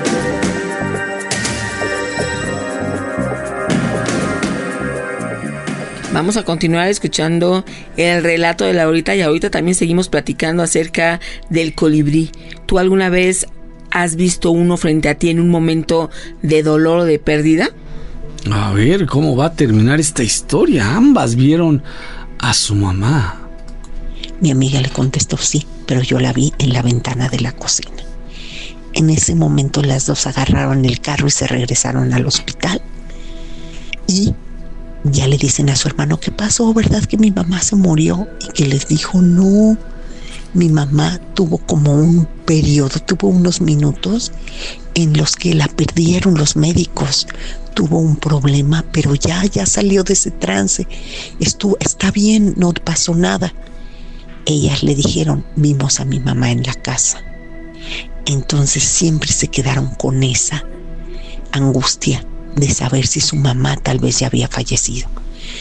Vamos a continuar escuchando el relato de Laurita y ahorita también seguimos platicando acerca del colibrí. ¿Tú alguna vez has visto uno frente a ti en un momento de dolor o de pérdida? A ver, ¿cómo va a terminar esta historia? Ambas vieron a su mamá. Mi amiga le contestó sí, pero yo la vi en la ventana de la cocina. En ese momento las dos agarraron el carro y se regresaron al hospital. Y ya le dicen a su hermano, ¿qué pasó? ¿Verdad que mi mamá se murió? Y que les dijo, no, mi mamá tuvo como un periodo, tuvo unos minutos en los que la perdieron los médicos. Tuvo un problema, pero ya, ya salió de ese trance. Estuvo, está bien, no pasó nada. Ellas le dijeron, vimos a mi mamá en la casa. Entonces siempre se quedaron con esa angustia de saber si su mamá tal vez ya había fallecido.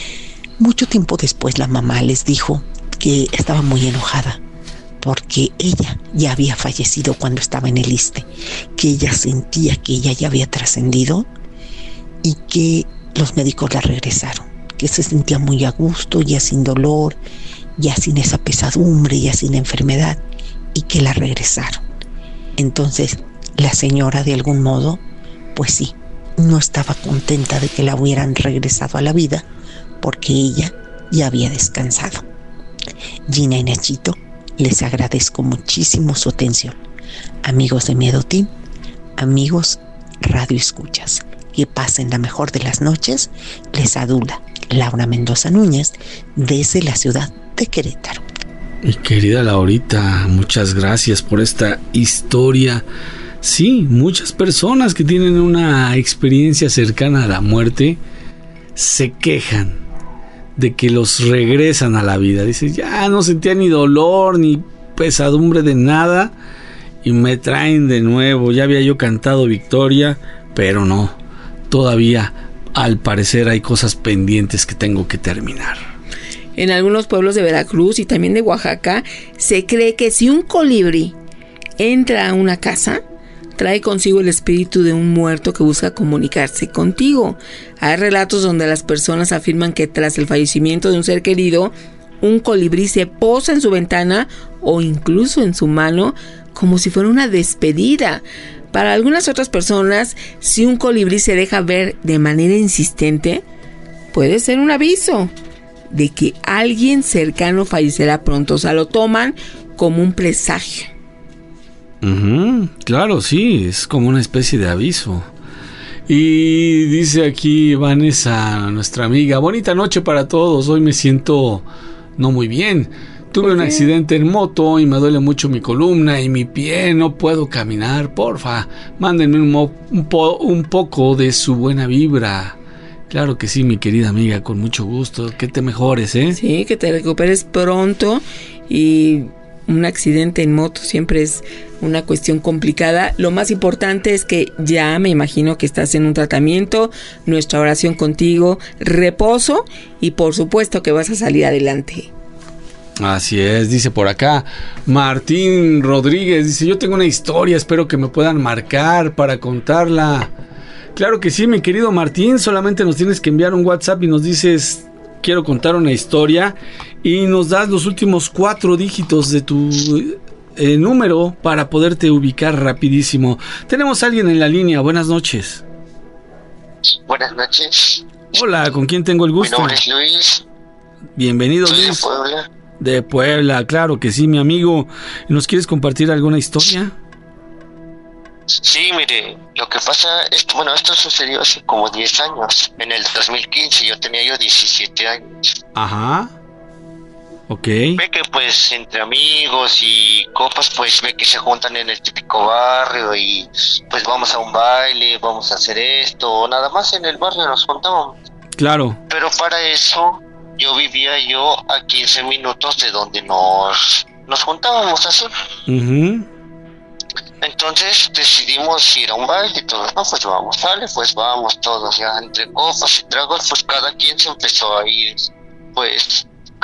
Mucho tiempo después la mamá les dijo que estaba muy enojada porque ella ya había fallecido cuando estaba en el ISSSTE, que ella sentía que ella ya había trascendido y que los médicos la regresaron, que se sentía muy a gusto, ya sin dolor, ya sin esa pesadumbre, ya sin enfermedad, y que la regresaron. Entonces la señora de algún modo, pues sí, no estaba contenta de que la hubieran regresado a la vida porque ella ya había descansado. Gina y Nachito, les agradezco muchísimo su atención. Amigos de Miedo Team, amigos Radio Escuchas, que pasen la mejor de las noches. Les adula Laura Mendoza Núñez desde la ciudad de Querétaro. Mi querida Laurita, muchas gracias por esta historia. Sí, muchas personas que tienen una experiencia cercana a la muerte se quejan de que los regresan a la vida. Dicen, ya no sentía ni dolor ni pesadumbre de nada y me traen de nuevo. Ya había yo cantado victoria, pero no, todavía al parecer hay cosas pendientes que tengo que terminar. En algunos pueblos de Veracruz y también de Oaxaca se cree que si un colibrí entra a una casa, trae consigo el espíritu de un muerto que busca comunicarse contigo. Hay relatos donde las personas afirman que tras el fallecimiento de un ser querido, un colibrí se posa en su ventana o incluso en su mano como si fuera una despedida. Para algunas otras personas, si un colibrí se deja ver de manera insistente, puede ser un aviso de que alguien cercano fallecerá pronto. O sea, lo toman como un presagio. Uh-huh, claro, sí, es como una especie de aviso. Y dice aquí Vanessa, nuestra amiga, bonita noche para todos, hoy me siento no muy bien. Tuve un accidente en moto y me duele mucho mi columna y mi pie, no puedo caminar, porfa, mándenme un, mo- un, po- un poco de su buena vibra. Claro que sí, mi querida amiga, con mucho gusto, que te mejores, ¿eh? Sí, que te recuperes pronto. Y un accidente en moto siempre es una cuestión complicada. Lo más importante es que ya me imagino que estás en un tratamiento. Nuestra oración contigo, reposo y por supuesto que vas a salir adelante. Así es, dice por acá Martín Rodríguez, dice, yo tengo una historia, espero que me puedan marcar para contarla. Claro que sí, mi querido Martín, solamente nos tienes que enviar un WhatsApp y nos dices, quiero contar una historia, y nos das los últimos cuatro dígitos de tu eh, número para poderte ubicar rapidísimo. Tenemos a alguien en la línea, buenas noches. Buenas noches. Hola, ¿con quién tengo el gusto? Mi nombre es Luis. Bienvenido, Soy Luis. de Puebla. De Puebla, claro que sí, mi amigo. ¿Nos quieres compartir alguna historia? Sí, mire, lo que pasa es que, bueno, esto sucedió hace como diez años. En el dos mil quince yo tenía yo diecisiete años. Ajá. Ok. Ve que pues entre amigos y copas pues ve que se juntan en el típico barrio y pues vamos a un baile, vamos a hacer esto, nada más en el barrio nos juntábamos. Claro. Pero para eso yo vivía yo a quince minutos de donde nos, nos juntábamos así. Uh-huh. Entonces decidimos ir a un baile y todos, no, pues vamos, sale, pues vamos todos, ya entre copas y tragos, pues cada quien se empezó a ir, pues,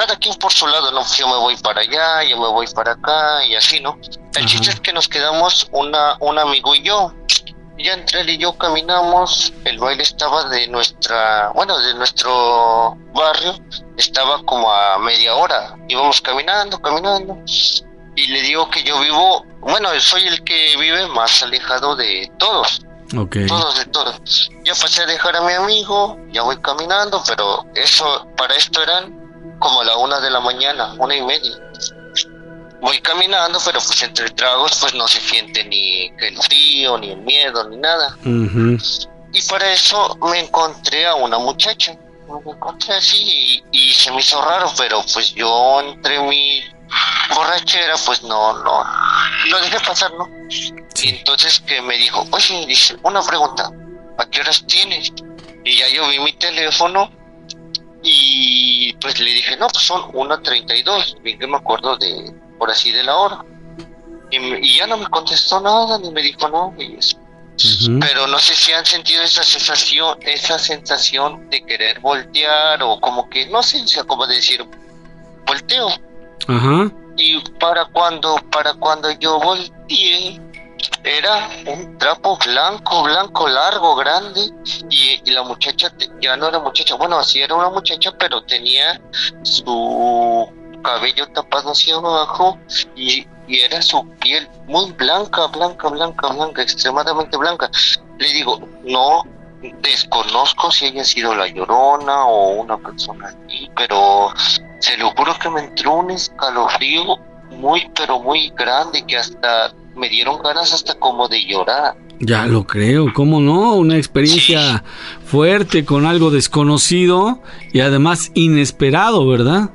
cada quien por su lado, ¿no? Pues yo me voy para allá, yo me voy para acá y así, ¿no? El chiste es que nos quedamos una, un amigo y yo. Ya entre él y yo caminamos, el baile estaba de nuestra, bueno, de nuestro barrio, estaba como a media hora. Íbamos caminando, caminando, y le digo que yo vivo, bueno, soy el que vive más alejado de todos. Okay. Todos de todos. Ya pasé a dejar a mi amigo, ya voy caminando, pero eso, para esto eran como la una de la mañana, una y media. Voy caminando, pero pues entre tragos pues no se siente ni el frío, ni el miedo, ni nada. Uh-huh. Y para eso me encontré a una muchacha. Me encontré así y, y se me hizo raro, pero pues yo entre mi borrachera pues no, no, lo dejé pasar, ¿no? Y entonces que me dijo, oye, dice, una pregunta, ¿a qué horas tienes? Y ya yo vi mi teléfono y pues le dije, no, pues son una treinta y dos, bien que me acuerdo de, por así de la hora. Y, me, y ya no me contestó nada, ni me dijo no, y eso. Uh-huh. Pero no sé si han sentido esa sensación, esa sensación de querer voltear o como que, no sé, o sea, como decir, volteo. Ajá. Y para cuando, para cuando yo volteé, era un trapo blanco, blanco, largo, grande, y, y la muchacha te, ya no era muchacha, bueno, así era una muchacha, pero tenía su cabello tapado hacia abajo y, y era su piel muy blanca, blanca, blanca, blanca, extremadamente blanca. Le digo, no desconozco si haya sido la Llorona o una persona así, pero se lo juro que me entró un escalofrío muy, pero muy grande, que hasta me dieron ganas hasta como de llorar. Ya lo creo, ¿cómo no? Una experiencia sí. fuerte con algo desconocido y además inesperado, ¿verdad?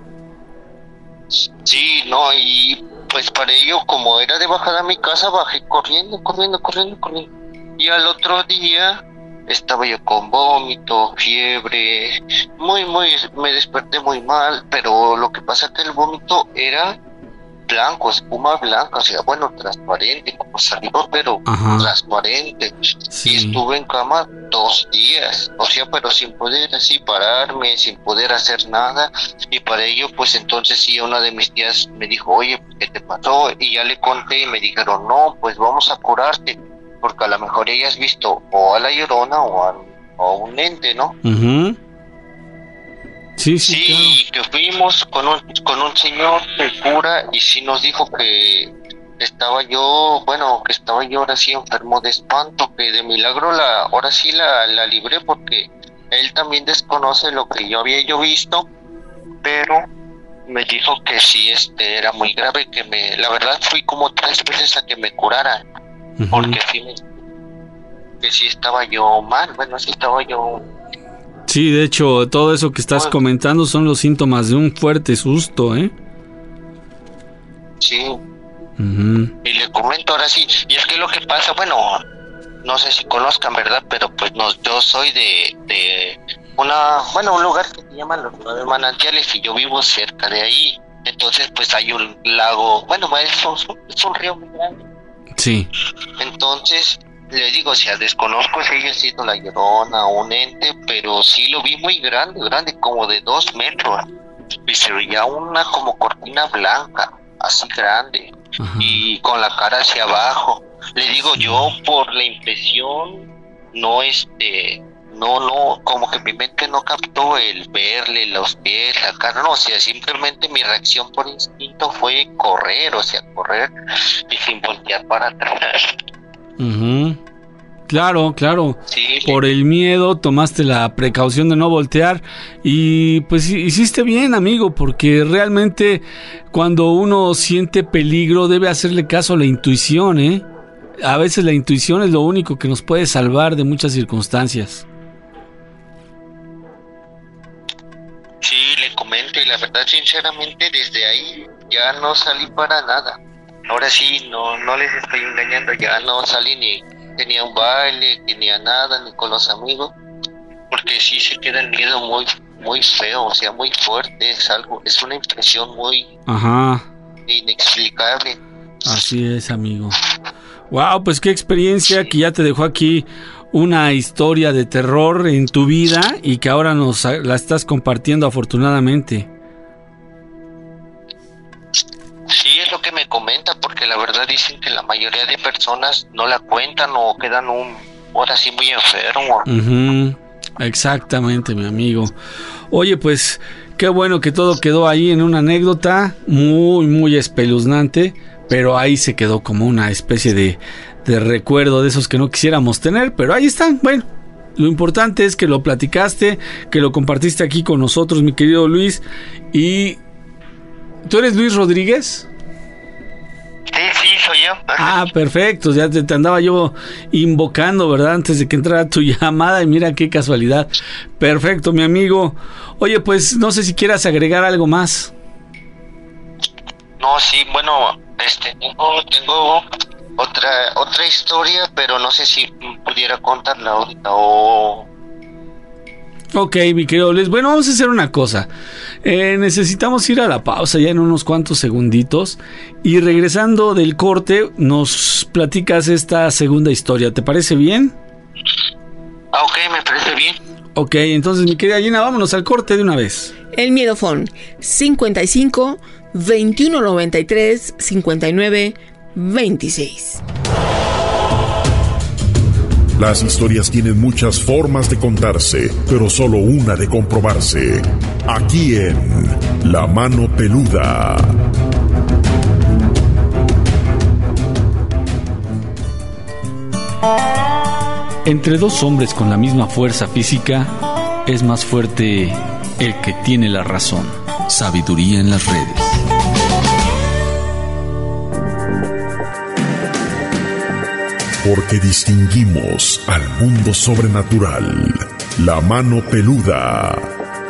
Sí, no, y pues para ello, como era de bajada a mi casa, bajé corriendo, corriendo, corriendo, corriendo. Y al otro día estaba yo con vómito, fiebre, muy, muy, me desperté muy mal, pero lo que pasa es que el vómito era blanco, espuma blanca, o sea, bueno, transparente, como salió, pero Ajá. transparente. Sí. Y estuve en cama dos días, o sea, pero sin poder así pararme, sin poder hacer nada. Y para ello, pues entonces sí, una de mis tías me dijo, oye, ¿qué te pasó? Y ya le conté y me dijeron, no, pues vamos a curarte, porque a lo mejor ella has visto o a la Llorona o a, o a un ente, ¿no? Uh-huh. Sí, sí, sí, claro. Que fuimos con un, con un señor de cura y sí nos dijo que estaba yo, bueno, que estaba yo ahora sí enfermo de espanto, que de milagro la, ahora sí la, la libré, porque él también desconoce lo que yo había yo visto, pero me dijo que sí, este, era muy grave, que me, la verdad fui como tres veces a que me curaran, uh-huh. porque sí, me, que sí estaba yo mal, bueno, sí estaba yo... Sí, de hecho, todo eso que estás comentando son los síntomas de un fuerte susto, ¿eh? Sí. Uh-huh. Y le comento ahora sí, y es que lo que pasa, bueno, no sé si conozcan, ¿verdad? Pero pues no, yo soy de, de una, bueno, un lugar que se llama Los Nueve Manantiales y yo vivo cerca de ahí. Entonces, pues hay un lago, bueno, es un, es un río muy grande. Sí. Entonces... le digo, o sea, desconozco si haya sido la Llorona o un ente, pero sí lo vi muy grande, grande, como de dos metros. Y se veía una como cortina blanca, así grande, Ajá. y con la cara hacia abajo. Le digo, yo por la impresión, no este, no, no, como que mi mente no captó el verle los pies, la cara, no, o sea, simplemente mi reacción por instinto fue correr, o sea, correr y sin voltear para atrás. Uh-huh. Claro, claro. Sí. Por el miedo tomaste la precaución de no voltear y pues hiciste bien, amigo, porque realmente cuando uno siente peligro debe hacerle caso a la intuición, ¿eh? A veces la intuición es lo único que nos puede salvar de muchas circunstancias. Sí, le comento y la verdad, sinceramente, desde ahí ya no salí para nada. Ahora sí, no no les estoy engañando, ya no salí ni tenía un baile, ni a nada, ni con los amigos, porque sí se queda el miedo muy muy feo, o sea, muy fuerte, es algo, es una impresión muy Ajá. inexplicable. Así es, amigo. Wow, pues qué experiencia sí. que ya te dejó aquí una historia de terror en tu vida y que ahora nos la estás compartiendo afortunadamente. comenta, porque la verdad dicen que la mayoría de personas no la cuentan o quedan un ahora sí muy enfermos. Uh-huh. Exactamente, mi amigo. Oye, pues qué bueno que todo quedó ahí en una anécdota muy, muy espeluznante, pero ahí se quedó como una especie de, de recuerdo de esos que no quisiéramos tener, pero ahí están. Bueno, lo importante es que lo platicaste, que lo compartiste aquí con nosotros, mi querido Luis. Y ¿tú eres Luis Rodríguez? Sí, sí, soy yo. Ah, perfecto, ya te, te andaba yo invocando, ¿verdad? Antes de que entrara tu llamada, y mira qué casualidad. Perfecto, mi amigo. Oye, pues no sé si quieras agregar algo más. No, sí, bueno, este, tengo, tengo otra, otra historia, pero no sé si pudiera contarla ahorita o... Ok, mi querido Luis. Bueno, vamos a hacer una cosa. Eh, necesitamos ir a la pausa ya en unos cuantos segunditos. Y regresando del corte, nos platicas esta segunda historia. ¿Te parece bien? Ah, ok, me parece bien. Ok, entonces, mi querida Gina, vámonos al corte de una vez. El Miedofón, cincuenta y cinco, veintiuno noventa y tres, cincuenta y nueve, veintiséis. Las historias tienen muchas formas de contarse, pero solo una de comprobarse. Aquí en La Mano Peluda. Entre dos hombres con la misma fuerza física, es más fuerte el que tiene la razón. Sabiduría en las redes. Porque distinguimos al mundo sobrenatural. La Mano Peluda.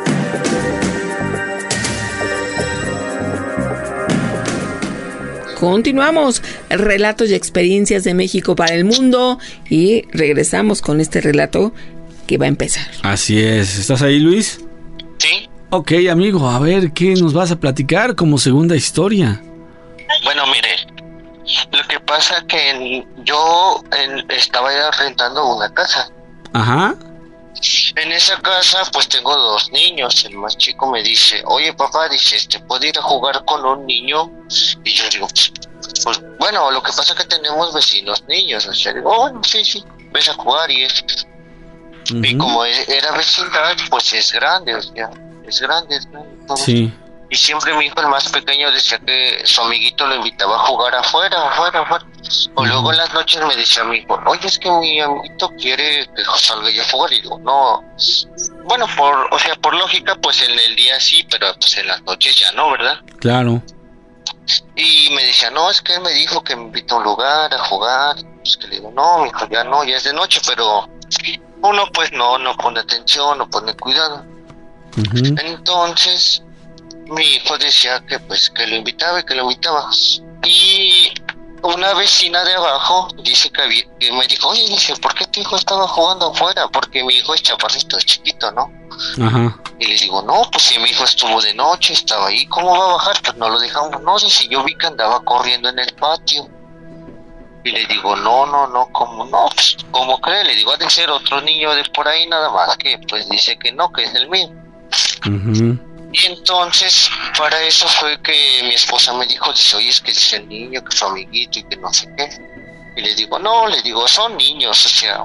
Continuamos. Relatos y experiencias de México para el mundo. Y regresamos con este relato que va a empezar. Así es. ¿Estás ahí, Luis? Sí. Ok, amigo. A ver, ¿qué nos vas a platicar como segunda historia? Bueno, mire. Lo que pasa que en, yo en, estaba ya rentando una casa. Ajá. En esa casa pues tengo dos niños. El más chico me dice, oye papá, dice, este, ¿puedo ir a jugar con un niño? Y yo digo, pues bueno, lo que pasa es que tenemos vecinos niños. O sea, digo, oh, bueno, sí, sí, ves a jugar y es. Uh-huh. Y como era vecindad, pues es grande, o sea, es grande, es grande todo. Sí. Y siempre mi hijo, el más pequeño, decía que su amiguito lo invitaba a jugar afuera, afuera, afuera. O luego en las noches me decía mi hijo, oye, es que mi amiguito quiere que salga yo a jugar. Y digo, no. Bueno, por, o sea, por lógica, pues en el día sí, pero pues en las noches ya no, ¿verdad? Claro. Y me decía, no, es que él me dijo que me invita a un lugar a jugar. Pues que le digo, no, mi hijo, ya no, ya es de noche, pero uno pues no, no pone atención, no pone cuidado. Uh-huh. Entonces mi hijo decía que pues que lo invitaba y que lo invitaba. Y una vecina de abajo dice que, había, que me dijo, oye, dice, ¿por qué tu hijo estaba jugando afuera? Porque mi hijo es chaparrito, es chiquito, ¿no? Ajá. Y le digo, no, pues si mi hijo estuvo de noche, estaba ahí, ¿cómo va a bajar? Pues no lo dejamos. No, dice, yo vi que andaba corriendo en el patio. Y le digo, no, no, no, ¿cómo no? Pues, ¿cómo cree? Le digo, ha de ser otro niño de por ahí, nada más que pues dice que no, que es el mío. Uh-huh. Y entonces, para eso fue que mi esposa me dijo, dice, oye, es que es el niño, que es su amiguito y que no sé qué. Y le digo, no, le digo, son niños, o sea.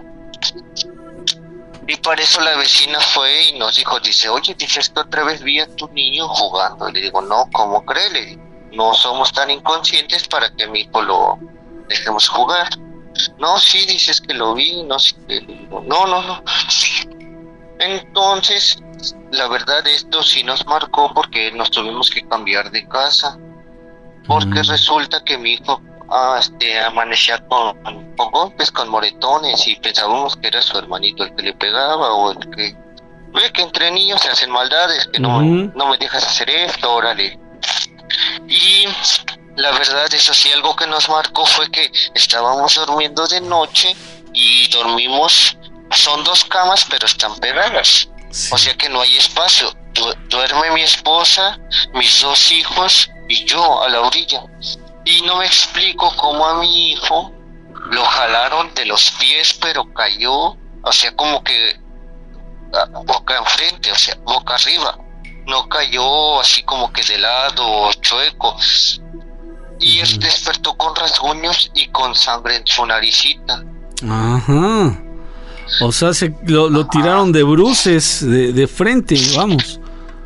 Y para eso la vecina fue y nos dijo, dice, oye, dices que otra vez vi a tu niño jugando. Y le digo, no, ¿cómo cree? Le digo, no somos tan inconscientes para que mi hijo lo dejemos jugar. No, sí, dices que lo vi, no sé qué. Le digo, no, no, no. Entonces, la verdad esto sí nos marcó porque nos tuvimos que cambiar de casa. Porque mm. resulta que mi hijo ah, este, amanecía con, con golpes, con moretones, y pensábamos que era su hermanito el que le pegaba o el que... Ve que entre niños se hacen maldades, que no, mm. no me dejas hacer esto, órale. Y la verdad, eso sí, algo que nos marcó fue que estábamos durmiendo de noche y dormimos... Son dos camas, pero están pegadas. Sí. O sea que no hay espacio. Du- duerme mi esposa, mis dos hijos y yo a la orilla. Y no me explico cómo a mi hijo lo jalaron de los pies, pero cayó, o sea, como que boca enfrente, o sea, boca arriba. No cayó así como que de lado, chueco. y él despertó con rasguños y con sangre en su naricita. Ajá. O sea, se, lo, lo tiraron de bruces, de, de frente, vamos.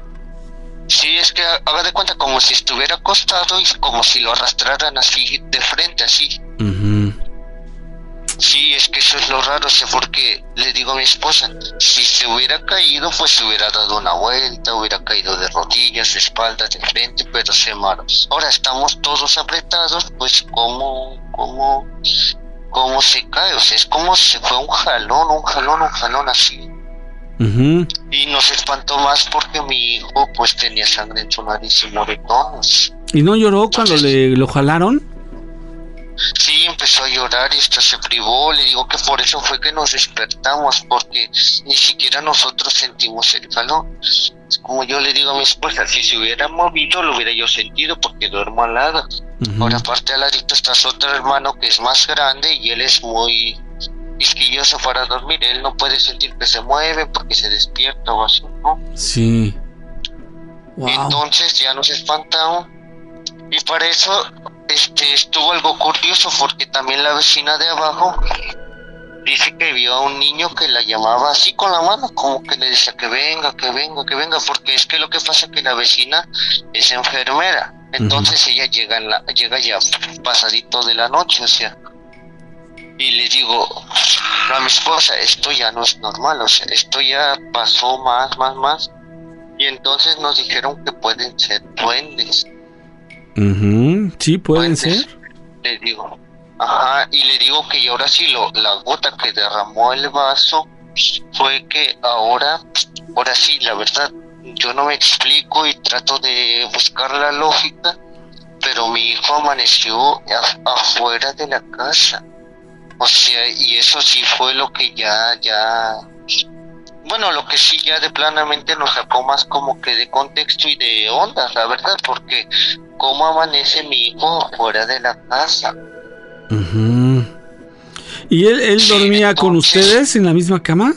Sí, es que haga de cuenta como si estuviera acostado y como si lo arrastraran así, de frente, así. Uh-huh. Sí, es que eso es lo raro, o sea, porque le digo a mi esposa, si se hubiera caído, pues se hubiera dado una vuelta, hubiera caído de rodillas, de espaldas, de frente, pero se maró. Ahora estamos todos apretados, pues cómo, cómo, cómo se cae, o sea, es como si fue un jalón, un jalón, un jalón así. Uh-huh. Y nos espantó más porque mi hijo pues tenía sangre en su nariz y moretones. ¿Y no lloró cuando le lo jalaron? Sí, empezó a llorar y hasta se privó. Le digo que por eso fue que nos despertamos, porque ni siquiera nosotros sentimos el jalón. Es como yo le digo a mi esposa, si se hubiera movido lo hubiera yo sentido porque duermo al lado. Uh-huh. Ahora aparte al ladito está su otro hermano que es más grande y él es muy quisquilloso para dormir. Él no puede sentir que se mueve porque se despierta o así, ¿no? Sí. Wow. Entonces ya nos espantamos y para eso este estuvo algo curioso porque también la vecina de abajo dice que vio a un niño que la llamaba así con la mano, como que le decía que venga, que venga, que venga, porque es que lo que pasa es que la vecina es enfermera, entonces uh-huh. ella llega en la, llega ya pasadito de la noche, o sea, y le digo a mi esposa, esto ya no es normal, o sea, esto ya pasó más, más, más, y entonces nos dijeron que pueden ser duendes. Uh-huh. Sí, pueden duendes, ser. Le digo, ajá, y le digo que ahora sí, lo, la gota que derramó el vaso fue que ahora, ahora sí, la verdad, yo no me explico y trato de buscar la lógica, pero mi hijo amaneció a, afuera de la casa. O sea, y eso sí fue lo que ya, ya, bueno, lo que sí ya de planamente nos sacó más como que de contexto y de onda, la verdad, porque cómo amanece mi hijo fuera de la casa. Uh-huh. ¿Y él, él sí, dormía entonces, con ustedes en la misma cama?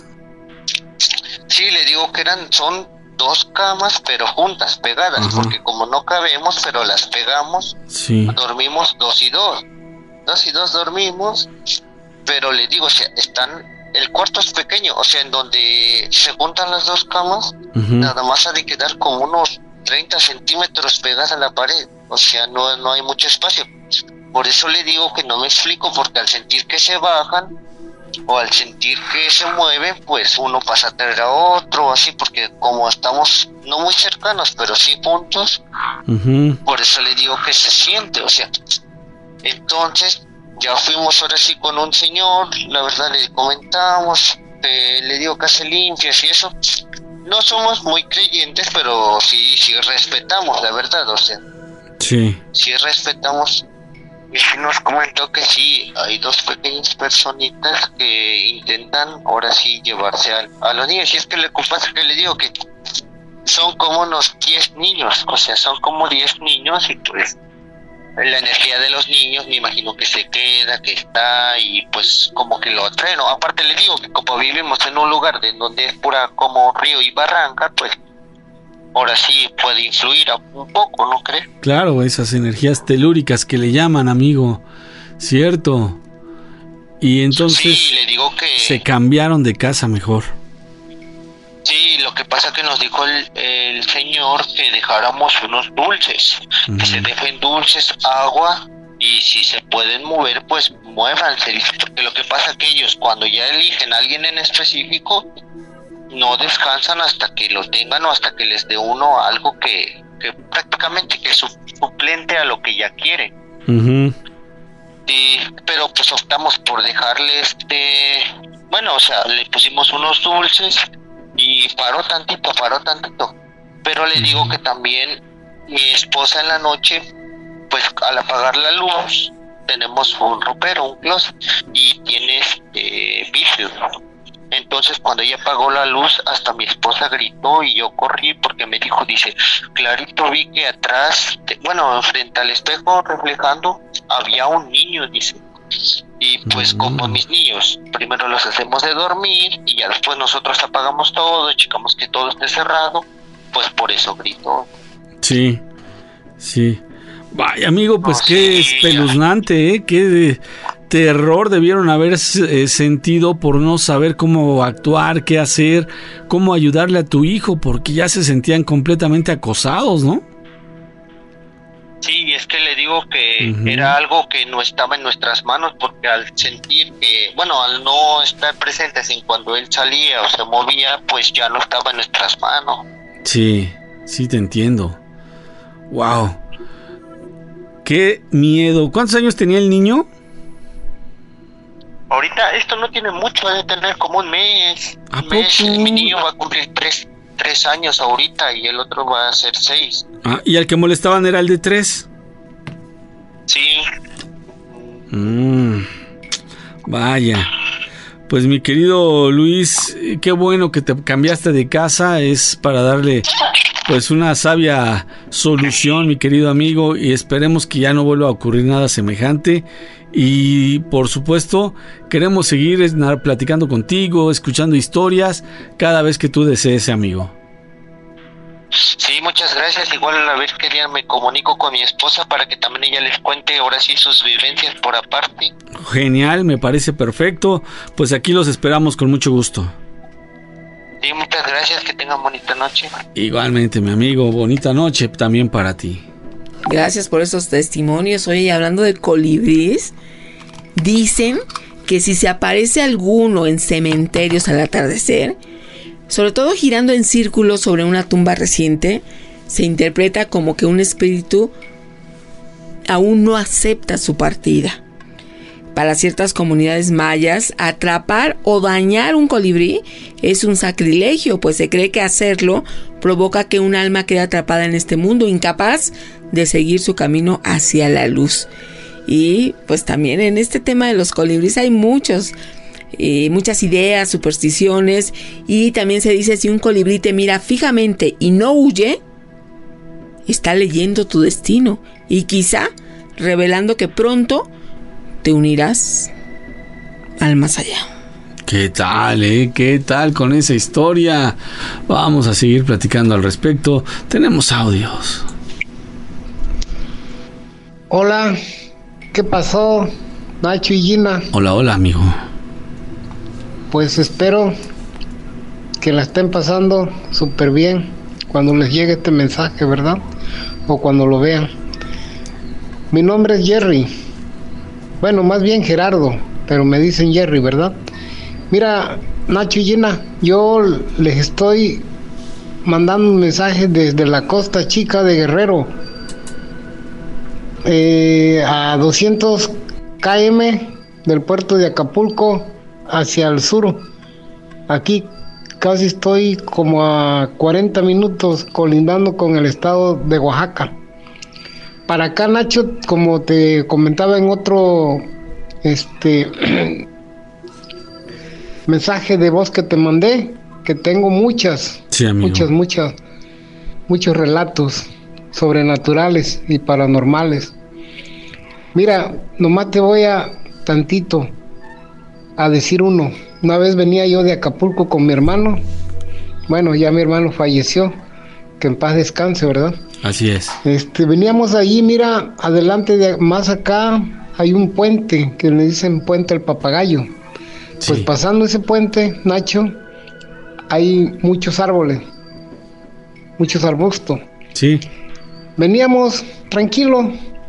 Sí, le digo que eran, son dos camas, pero juntas, pegadas, uh-huh. porque como no cabemos, pero las pegamos, sí. dormimos dos y dos, dos y dos dormimos, pero le digo, o sea, están, el cuarto es pequeño, o sea, en donde se juntan las dos camas, uh-huh. nada más ha de quedar como unos treinta centímetros pegadas a la pared, o sea, no, no hay mucho espacio. Por eso le digo que no me explico, porque al sentir que se bajan o al sentir que se mueven, pues uno pasa a traer a otro, así, porque como estamos no muy cercanos, pero sí juntos, uh-huh. por eso le digo que se siente, o sea, entonces ya fuimos ahora sí con un señor, la verdad le comentamos, eh, le digo que hace limpias y eso. No somos muy creyentes, pero sí, sí respetamos, la verdad, o sea. Sí. Sí respetamos. Y sí nos comentó que sí, hay dos pequeñas personitas que intentan ahora sí llevarse a, a los niños. Y es que le pasa que le digo que son como unos diez niños, o sea, son como diez niños y pues la energía de los niños me imagino que se queda, que está y pues como que lo atraen. ¿No? Aparte le digo que como vivimos en un lugar de donde es pura como río y barranca, pues ahora sí puede influir un poco, ¿no crees? Claro, esas energías telúricas que le llaman, amigo, ¿cierto? Y entonces sí, le digo que se cambiaron de casa mejor. Sí, lo que pasa que nos dijo el, el señor que dejáramos unos dulces, uh-huh. que se dejen dulces, agua, y si se pueden mover, pues muévanse, porque lo que pasa que ellos cuando ya eligen a alguien en específico, no descansan hasta que lo tengan o hasta que les dé uno algo que, que prácticamente que es suplente a lo que ya quieren. Uh-huh. Y, pero pues optamos por dejarle este, bueno, o sea, le pusimos unos dulces y paró tantito, paró tantito. Pero le digo que también mi esposa en la noche, pues al apagar la luz, tenemos un ropero, un closet, y tiene este vidrio. Entonces cuando ella apagó la luz, hasta mi esposa gritó y yo corrí porque me dijo, dice, clarito vi que atrás, bueno, frente al espejo reflejando, había un niño, dice. Y pues como mis niños, primero los hacemos de dormir y ya después nosotros apagamos todo, checamos que todo esté cerrado, pues por eso gritó. Sí, sí. Vaya, amigo, pues qué espeluznante, ¿eh? Qué de terror debieron haber eh, sentido por no saber cómo actuar, qué hacer, cómo ayudarle a tu hijo, porque ya se sentían completamente acosados, ¿no? Sí, es que le digo que uh-huh. era algo que no estaba en nuestras manos, porque al sentir que, bueno, al no estar presentes en cuando él salía o se movía, pues ya no estaba en nuestras manos. Sí, sí te entiendo. Wow. Qué miedo. ¿Cuántos años tenía el niño? Ahorita esto no tiene mucho, debe tener como un mes. ¿A un mes. poco? Mi niño va a cumplir tres, tres años ahorita y el otro va a ser seis. Ah, ¿y al que molestaban era el de tres? Sí. Mm, vaya. Pues mi querido Luis, qué bueno que te cambiaste de casa, es para darle pues una sabia solución, mi querido amigo, y esperemos que ya no vuelva a ocurrir nada semejante. Y por supuesto queremos seguir platicando contigo, escuchando historias cada vez que tú desees, amigo. Sí, muchas gracias. Igual a ver qué día me comunico con mi esposa para que también ella les cuente ahora sí sus vivencias por aparte. Genial, me parece perfecto. Pues aquí los esperamos con mucho gusto. Sí, muchas gracias, que tengan bonita noche. Igualmente, mi amigo, bonita noche también para ti. Gracias por esos testimonios. Oye, hablando de colibríes, dicen que si se aparece alguno en cementerios al atardecer, sobre todo girando en círculos sobre una tumba reciente, se interpreta como que un espíritu aún no acepta su partida. Para ciertas comunidades mayas, atrapar o dañar un colibrí es un sacrilegio, pues se cree que hacerlo provoca que un alma quede atrapada en este mundo, incapaz de seguir su camino hacia la luz. Y pues también en este tema de los colibríes hay muchos, eh, muchas ideas, supersticiones, y también se dice: si un colibrí te mira fijamente y no huye, está leyendo tu destino y quizá revelando que pronto te unirás al más allá. ¿Qué tal, eh? ¿Qué tal con esa historia? Vamos a seguir platicando al respecto. Tenemos audios. Hola, ¿qué pasó, Nacho y Gina? Hola, hola, amigo. Pues espero que la estén pasando súper bien cuando les llegue este mensaje, ¿verdad? O cuando lo vean. Mi nombre es Jerry. Bueno, más bien Gerardo, pero me dicen Jerry, ¿verdad? Mira, Nacho y Gina, yo les estoy mandando un mensaje desde la Costa Chica de Guerrero, eh, a doscientos kilómetros del puerto de Acapulco hacia el sur. Aquí casi estoy como a cuarenta minutos colindando con el estado de Oaxaca. Para acá, Nacho, como te comentaba en otro este mensaje de voz que te mandé, que tengo muchas, sí, muchas, muchas, muchos relatos sobrenaturales y paranormales. Mira, nomás te voy a tantito a decir uno. Una vez venía yo de Acapulco con mi hermano. Bueno, ya mi hermano falleció, que en paz descanse, ¿verdad? Así es. Este, veníamos allí, mira, adelante de más acá hay un puente que le dicen Puente El Papagayo. Sí. Pues pasando ese puente, Nacho, hay muchos árboles, muchos arbustos. Sí. Veníamos tranquilos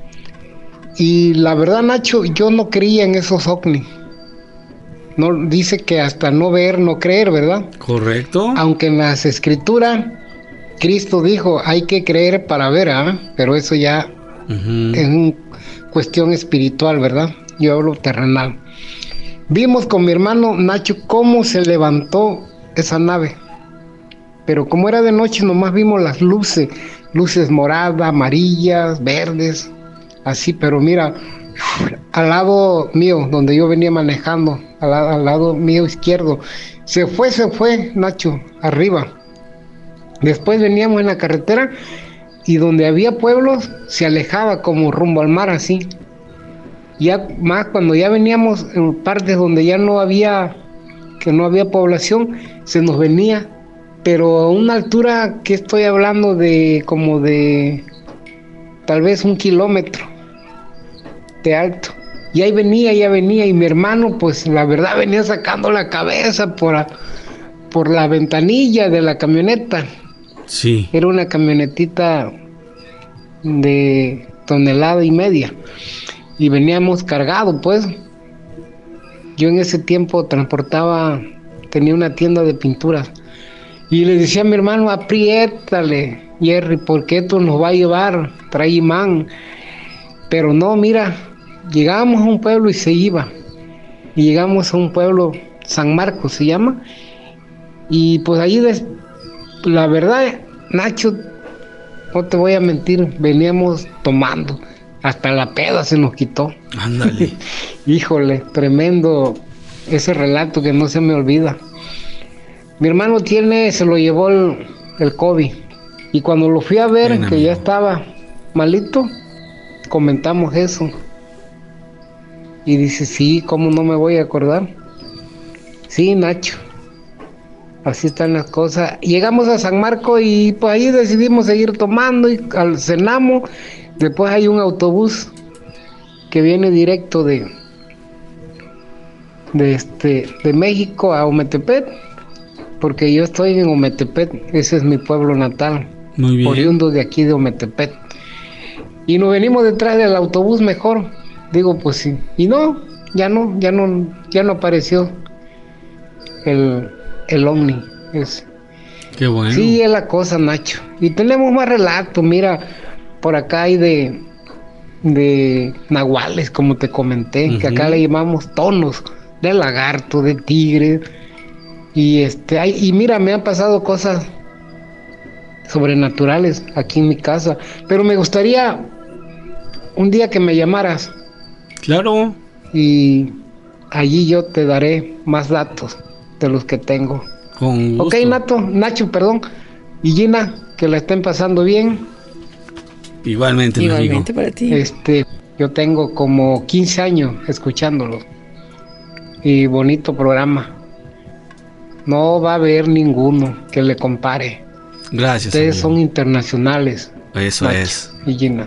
y la verdad, Nacho, yo no creía en esos ovnis. No, dice que hasta no ver, no creer, ¿verdad? Correcto. Aunque en las escrituras Cristo dijo, hay que creer para ver, ¿ah? ¿eh? Pero eso ya uh-huh. es una cuestión espiritual, ¿verdad? Yo hablo terrenal. Vimos con mi hermano Nacho cómo se levantó esa nave. Pero como era de noche, nomás vimos las luces, luces moradas, amarillas, verdes, así. Pero mira, al lado mío, donde yo venía manejando, al, al lado mío izquierdo, se fue, se fue, Nacho, arriba. Después veníamos en la carretera y donde había pueblos se alejaba como rumbo al mar, así. Ya más cuando ya veníamos en partes donde ya no había, que no había población, se nos venía, pero a una altura que estoy hablando de como de tal vez un kilómetro de alto. Y ahí venía, ya venía, y mi hermano, pues la verdad venía sacando la cabeza por, a, por la ventanilla de la camioneta. Sí. Era una camionetita de tonelada y media. Y veníamos cargados, pues. Yo en ese tiempo transportaba, tenía una tienda de pinturas. Y le decía a mi hermano, apriétale, Jerry, porque esto nos va a llevar, trae imán. Pero no, mira, llegamos a un pueblo y se iba. Y llegamos a un pueblo, San Marcos se llama. Y pues ahí, des, la verdad, Nacho, no te voy a mentir, veníamos tomando. Hasta la peda se nos quitó. Ándale. Híjole, tremendo ese relato que no se me olvida. Mi hermano tiene, se lo llevó el, el COVID. Y cuando lo fui a ver, Bien, que amigo. ya estaba malito, comentamos eso. Y dice, sí, ¿cómo no me voy a acordar? Sí, Nacho. Así están las cosas. Llegamos a San Marcos y pues ahí decidimos seguir tomando y al cenamos. Después hay un autobús que viene directo de de este de México a Ometepec, porque yo estoy en Ometepec, ese es mi pueblo natal. Muy bien. Oriundo de aquí de Ometepec. Y nos venimos detrás del autobús mejor. Digo, pues sí. Y no, ya no, ya no, ya no apareció el el Omni ese. Qué bueno. Sí, es la cosa, Nacho. Y tenemos más relatos, mira. Por acá hay de, de nahuales, como te comenté, uh-huh. que acá le llamamos tonos, de lagarto, de tigre. Y este, hay, y mira, me han pasado cosas sobrenaturales aquí en mi casa. Pero me gustaría un día que me llamaras. Claro. Y allí yo te daré más datos de los que tengo. Con gusto. Ok, Nato, Nacho, perdón. Y Gina, que la estén pasando bien. Igualmente, mi Igualmente amigo. para ti. Este, yo tengo como quince años escuchándolo. Y bonito programa. No va a haber ninguno que le compare. Gracias. Ustedes amigo. son internacionales. Eso Nacho es. Y Gina.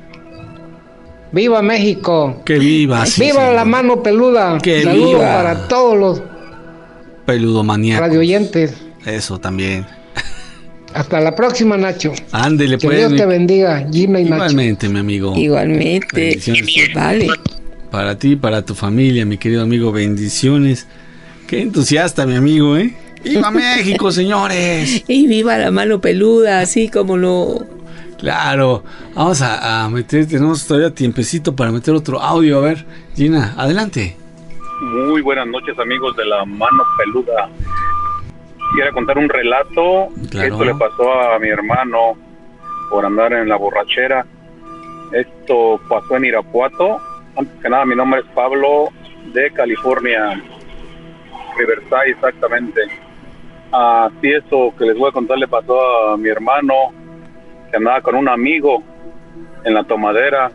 ¡Viva México! ¡Que viva! Sí, ¡Viva señor. la mano peluda! ¡Que Saludos viva! para todos los peludomaníacos. radioyentes. Eso también. Hasta la próxima, Nacho. Ándele, que pues. Dios mi... te bendiga, Gina y Igualmente, Nacho. mi amigo. Igualmente. Vale. Para ti, para tu familia, mi querido amigo, bendiciones. Qué entusiasta, mi amigo, ¿eh? ¡Viva México, señores! Y viva la mano peluda, así como lo... Claro. Vamos a, a meter, tenemos todavía tiempecito para meter otro audio. A ver, Gina, adelante. Muy buenas noches, amigos de la mano peluda. Quiero contar un relato. Claro. Esto le pasó a mi hermano por andar en la borrachera. Esto pasó en Irapuato. Antes que nada, mi nombre es Pablo, de California, Riverside, exactamente. Así, eso que les voy a contar le pasó a mi hermano, que andaba con un amigo en la tomadera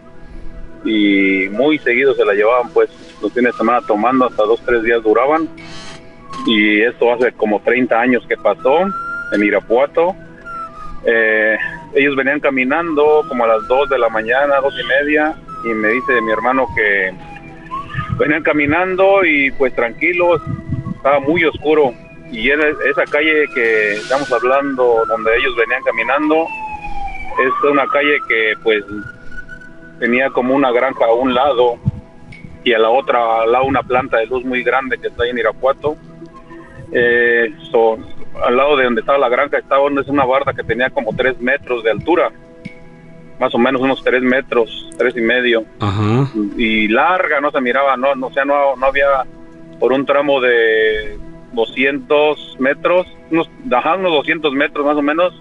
y muy seguido se la llevaban, pues los fines de semana tomando, hasta dos, tres días duraban. Y esto hace como treinta años que pasó en Irapuato. Eh, ellos venían caminando como a las dos de la mañana, dos y media, y me dice mi hermano que venían caminando y pues tranquilos, estaba muy oscuro, y en esa calle que estamos hablando, donde ellos venían caminando, es una calle que pues tenía como una granja a un lado y a la otra al lado una planta de luz muy grande que está ahí en Irapuato. Eh, so, al lado de donde estaba la granja estaba una barda que tenía como tres metros de altura, más o menos unos tres metros, tres y medio. Ajá. Y larga, no se miraba, no, no, o sea, no, no había, por un tramo de doscientos metros, unos, ajá, unos doscientos metros más o menos,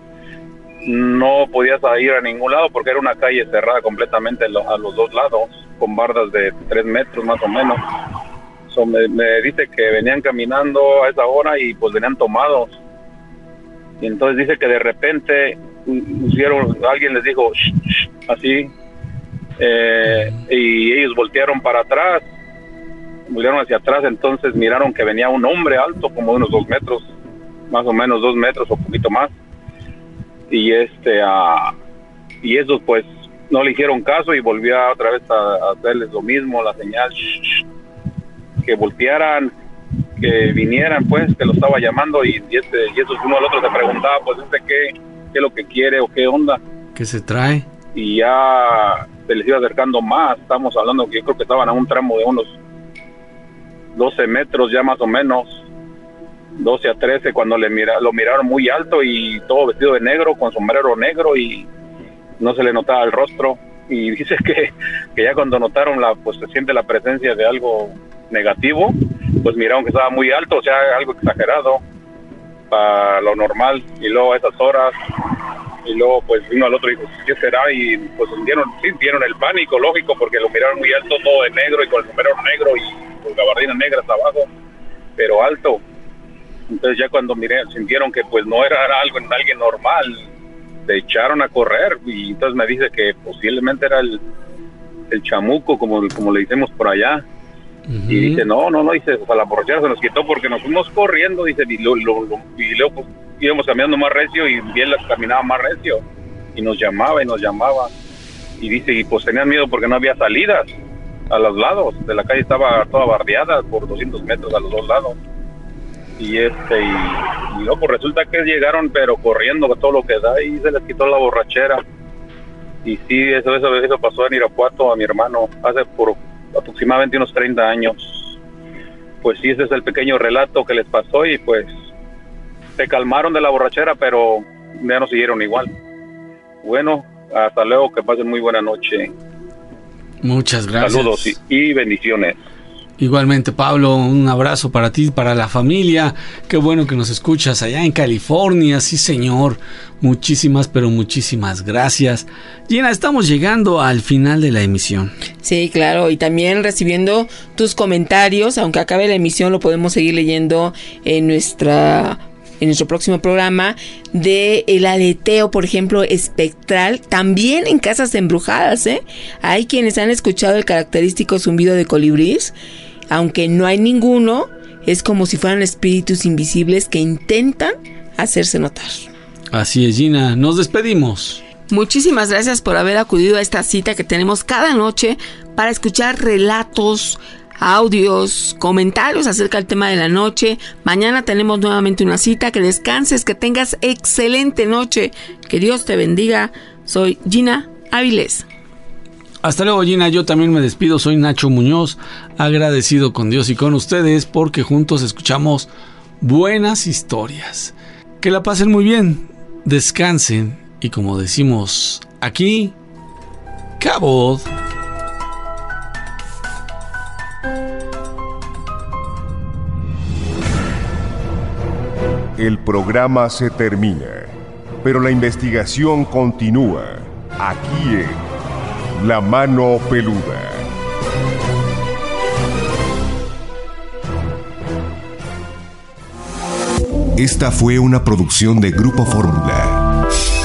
no podías ir a ningún lado porque era una calle cerrada completamente a los dos lados, con bardas de tres metros más o menos. So, me, me dice que venían caminando a esa hora y pues venían tomados. Y entonces dice que de repente hicieron, alguien les dijo shh, shh, así, eh, y ellos voltearon para atrás, voltearon hacia atrás, entonces miraron que venía un hombre alto, como de unos dos metros, más o menos dos metros o poquito más, y este, uh, y esos pues no le hicieron caso y volvió otra vez a, a hacerles lo mismo, la señal, que voltearan, que vinieran, pues, que lo estaba llamando y, y, este, y eso uno al otro se preguntaba, pues, este qué, qué es lo que quiere o qué onda. ¿Qué se trae? Y ya se les iba acercando más, estamos hablando que yo creo que estaban a un tramo de unos doce metros ya más o menos, doce a trece, cuando le mira, lo miraron muy alto y todo vestido de negro, con sombrero negro y no se le notaba el rostro. Y dice que, que ya cuando notaron la, pues se siente la presencia de algo negativo, pues miraron que estaba muy alto, o sea, algo exagerado para lo normal, y luego a esas horas, y luego pues uno al otro dijo, ¿qué será? Y pues dieron, sí, dieron el pánico, lógico, porque lo miraron muy alto, todo de negro y con el sombrero negro y con gabardina negra hasta abajo, pero alto. Entonces ya cuando miré, sintieron que pues no era algo en alguien normal, se echaron a correr, y entonces me dice que posiblemente era el, el chamuco, como, como le decimos por allá. Uh-huh. Y dice, no, no, no, dice, o sea, la borrachera se nos quitó porque nos fuimos corriendo, dice, y, lo, lo, lo, y luego pues, íbamos caminando más recio y bien las caminaba más recio, y nos llamaba y nos llamaba, y dice, y pues tenían miedo porque no había salidas a los lados, de la calle estaba toda bardeada por doscientos metros a los dos lados, y este, y, y luego pues resulta que llegaron, pero corriendo todo lo que da, y se les quitó la borrachera, y sí, eso, eso, eso pasó en Irapuato a mi hermano, hace por aproximadamente unos treinta años. Pues sí, ese es el pequeño relato que les pasó y pues se calmaron de la borrachera, pero ya no siguieron igual. Bueno, hasta luego, que pasen muy buena noche. Muchas gracias. Saludos y, y bendiciones. Igualmente, Pablo, un abrazo para ti, para la familia. Qué bueno que nos escuchas allá en California, sí señor. Muchísimas, pero muchísimas gracias. Gina, estamos llegando al final de la emisión. Sí, claro, y también recibiendo tus comentarios, aunque acabe la emisión lo podemos seguir leyendo en nuestra... en nuestro próximo programa, de el aleteo, por ejemplo, espectral, también en casas embrujadas, ¿eh? Hay quienes han escuchado el característico zumbido de colibrís, aunque no hay ninguno, es como si fueran espíritus invisibles que intentan hacerse notar. Así es, Gina, nos despedimos. Muchísimas gracias por haber acudido a esta cita que tenemos cada noche para escuchar relatos, audios, comentarios acerca del tema de la noche. Mañana tenemos nuevamente una cita. Que descanses, que tengas excelente noche. Que Dios te bendiga. Soy Gina Áviles. Hasta luego, Gina. Yo también me despido. Soy Nacho Muñoz, agradecido con Dios y con ustedes porque juntos escuchamos buenas historias. Que la pasen muy bien, descansen y, como decimos aquí, cabot. El programa se termina, pero la investigación continúa aquí en La Mano Peluda. Esta fue una producción de Grupo Fórmula.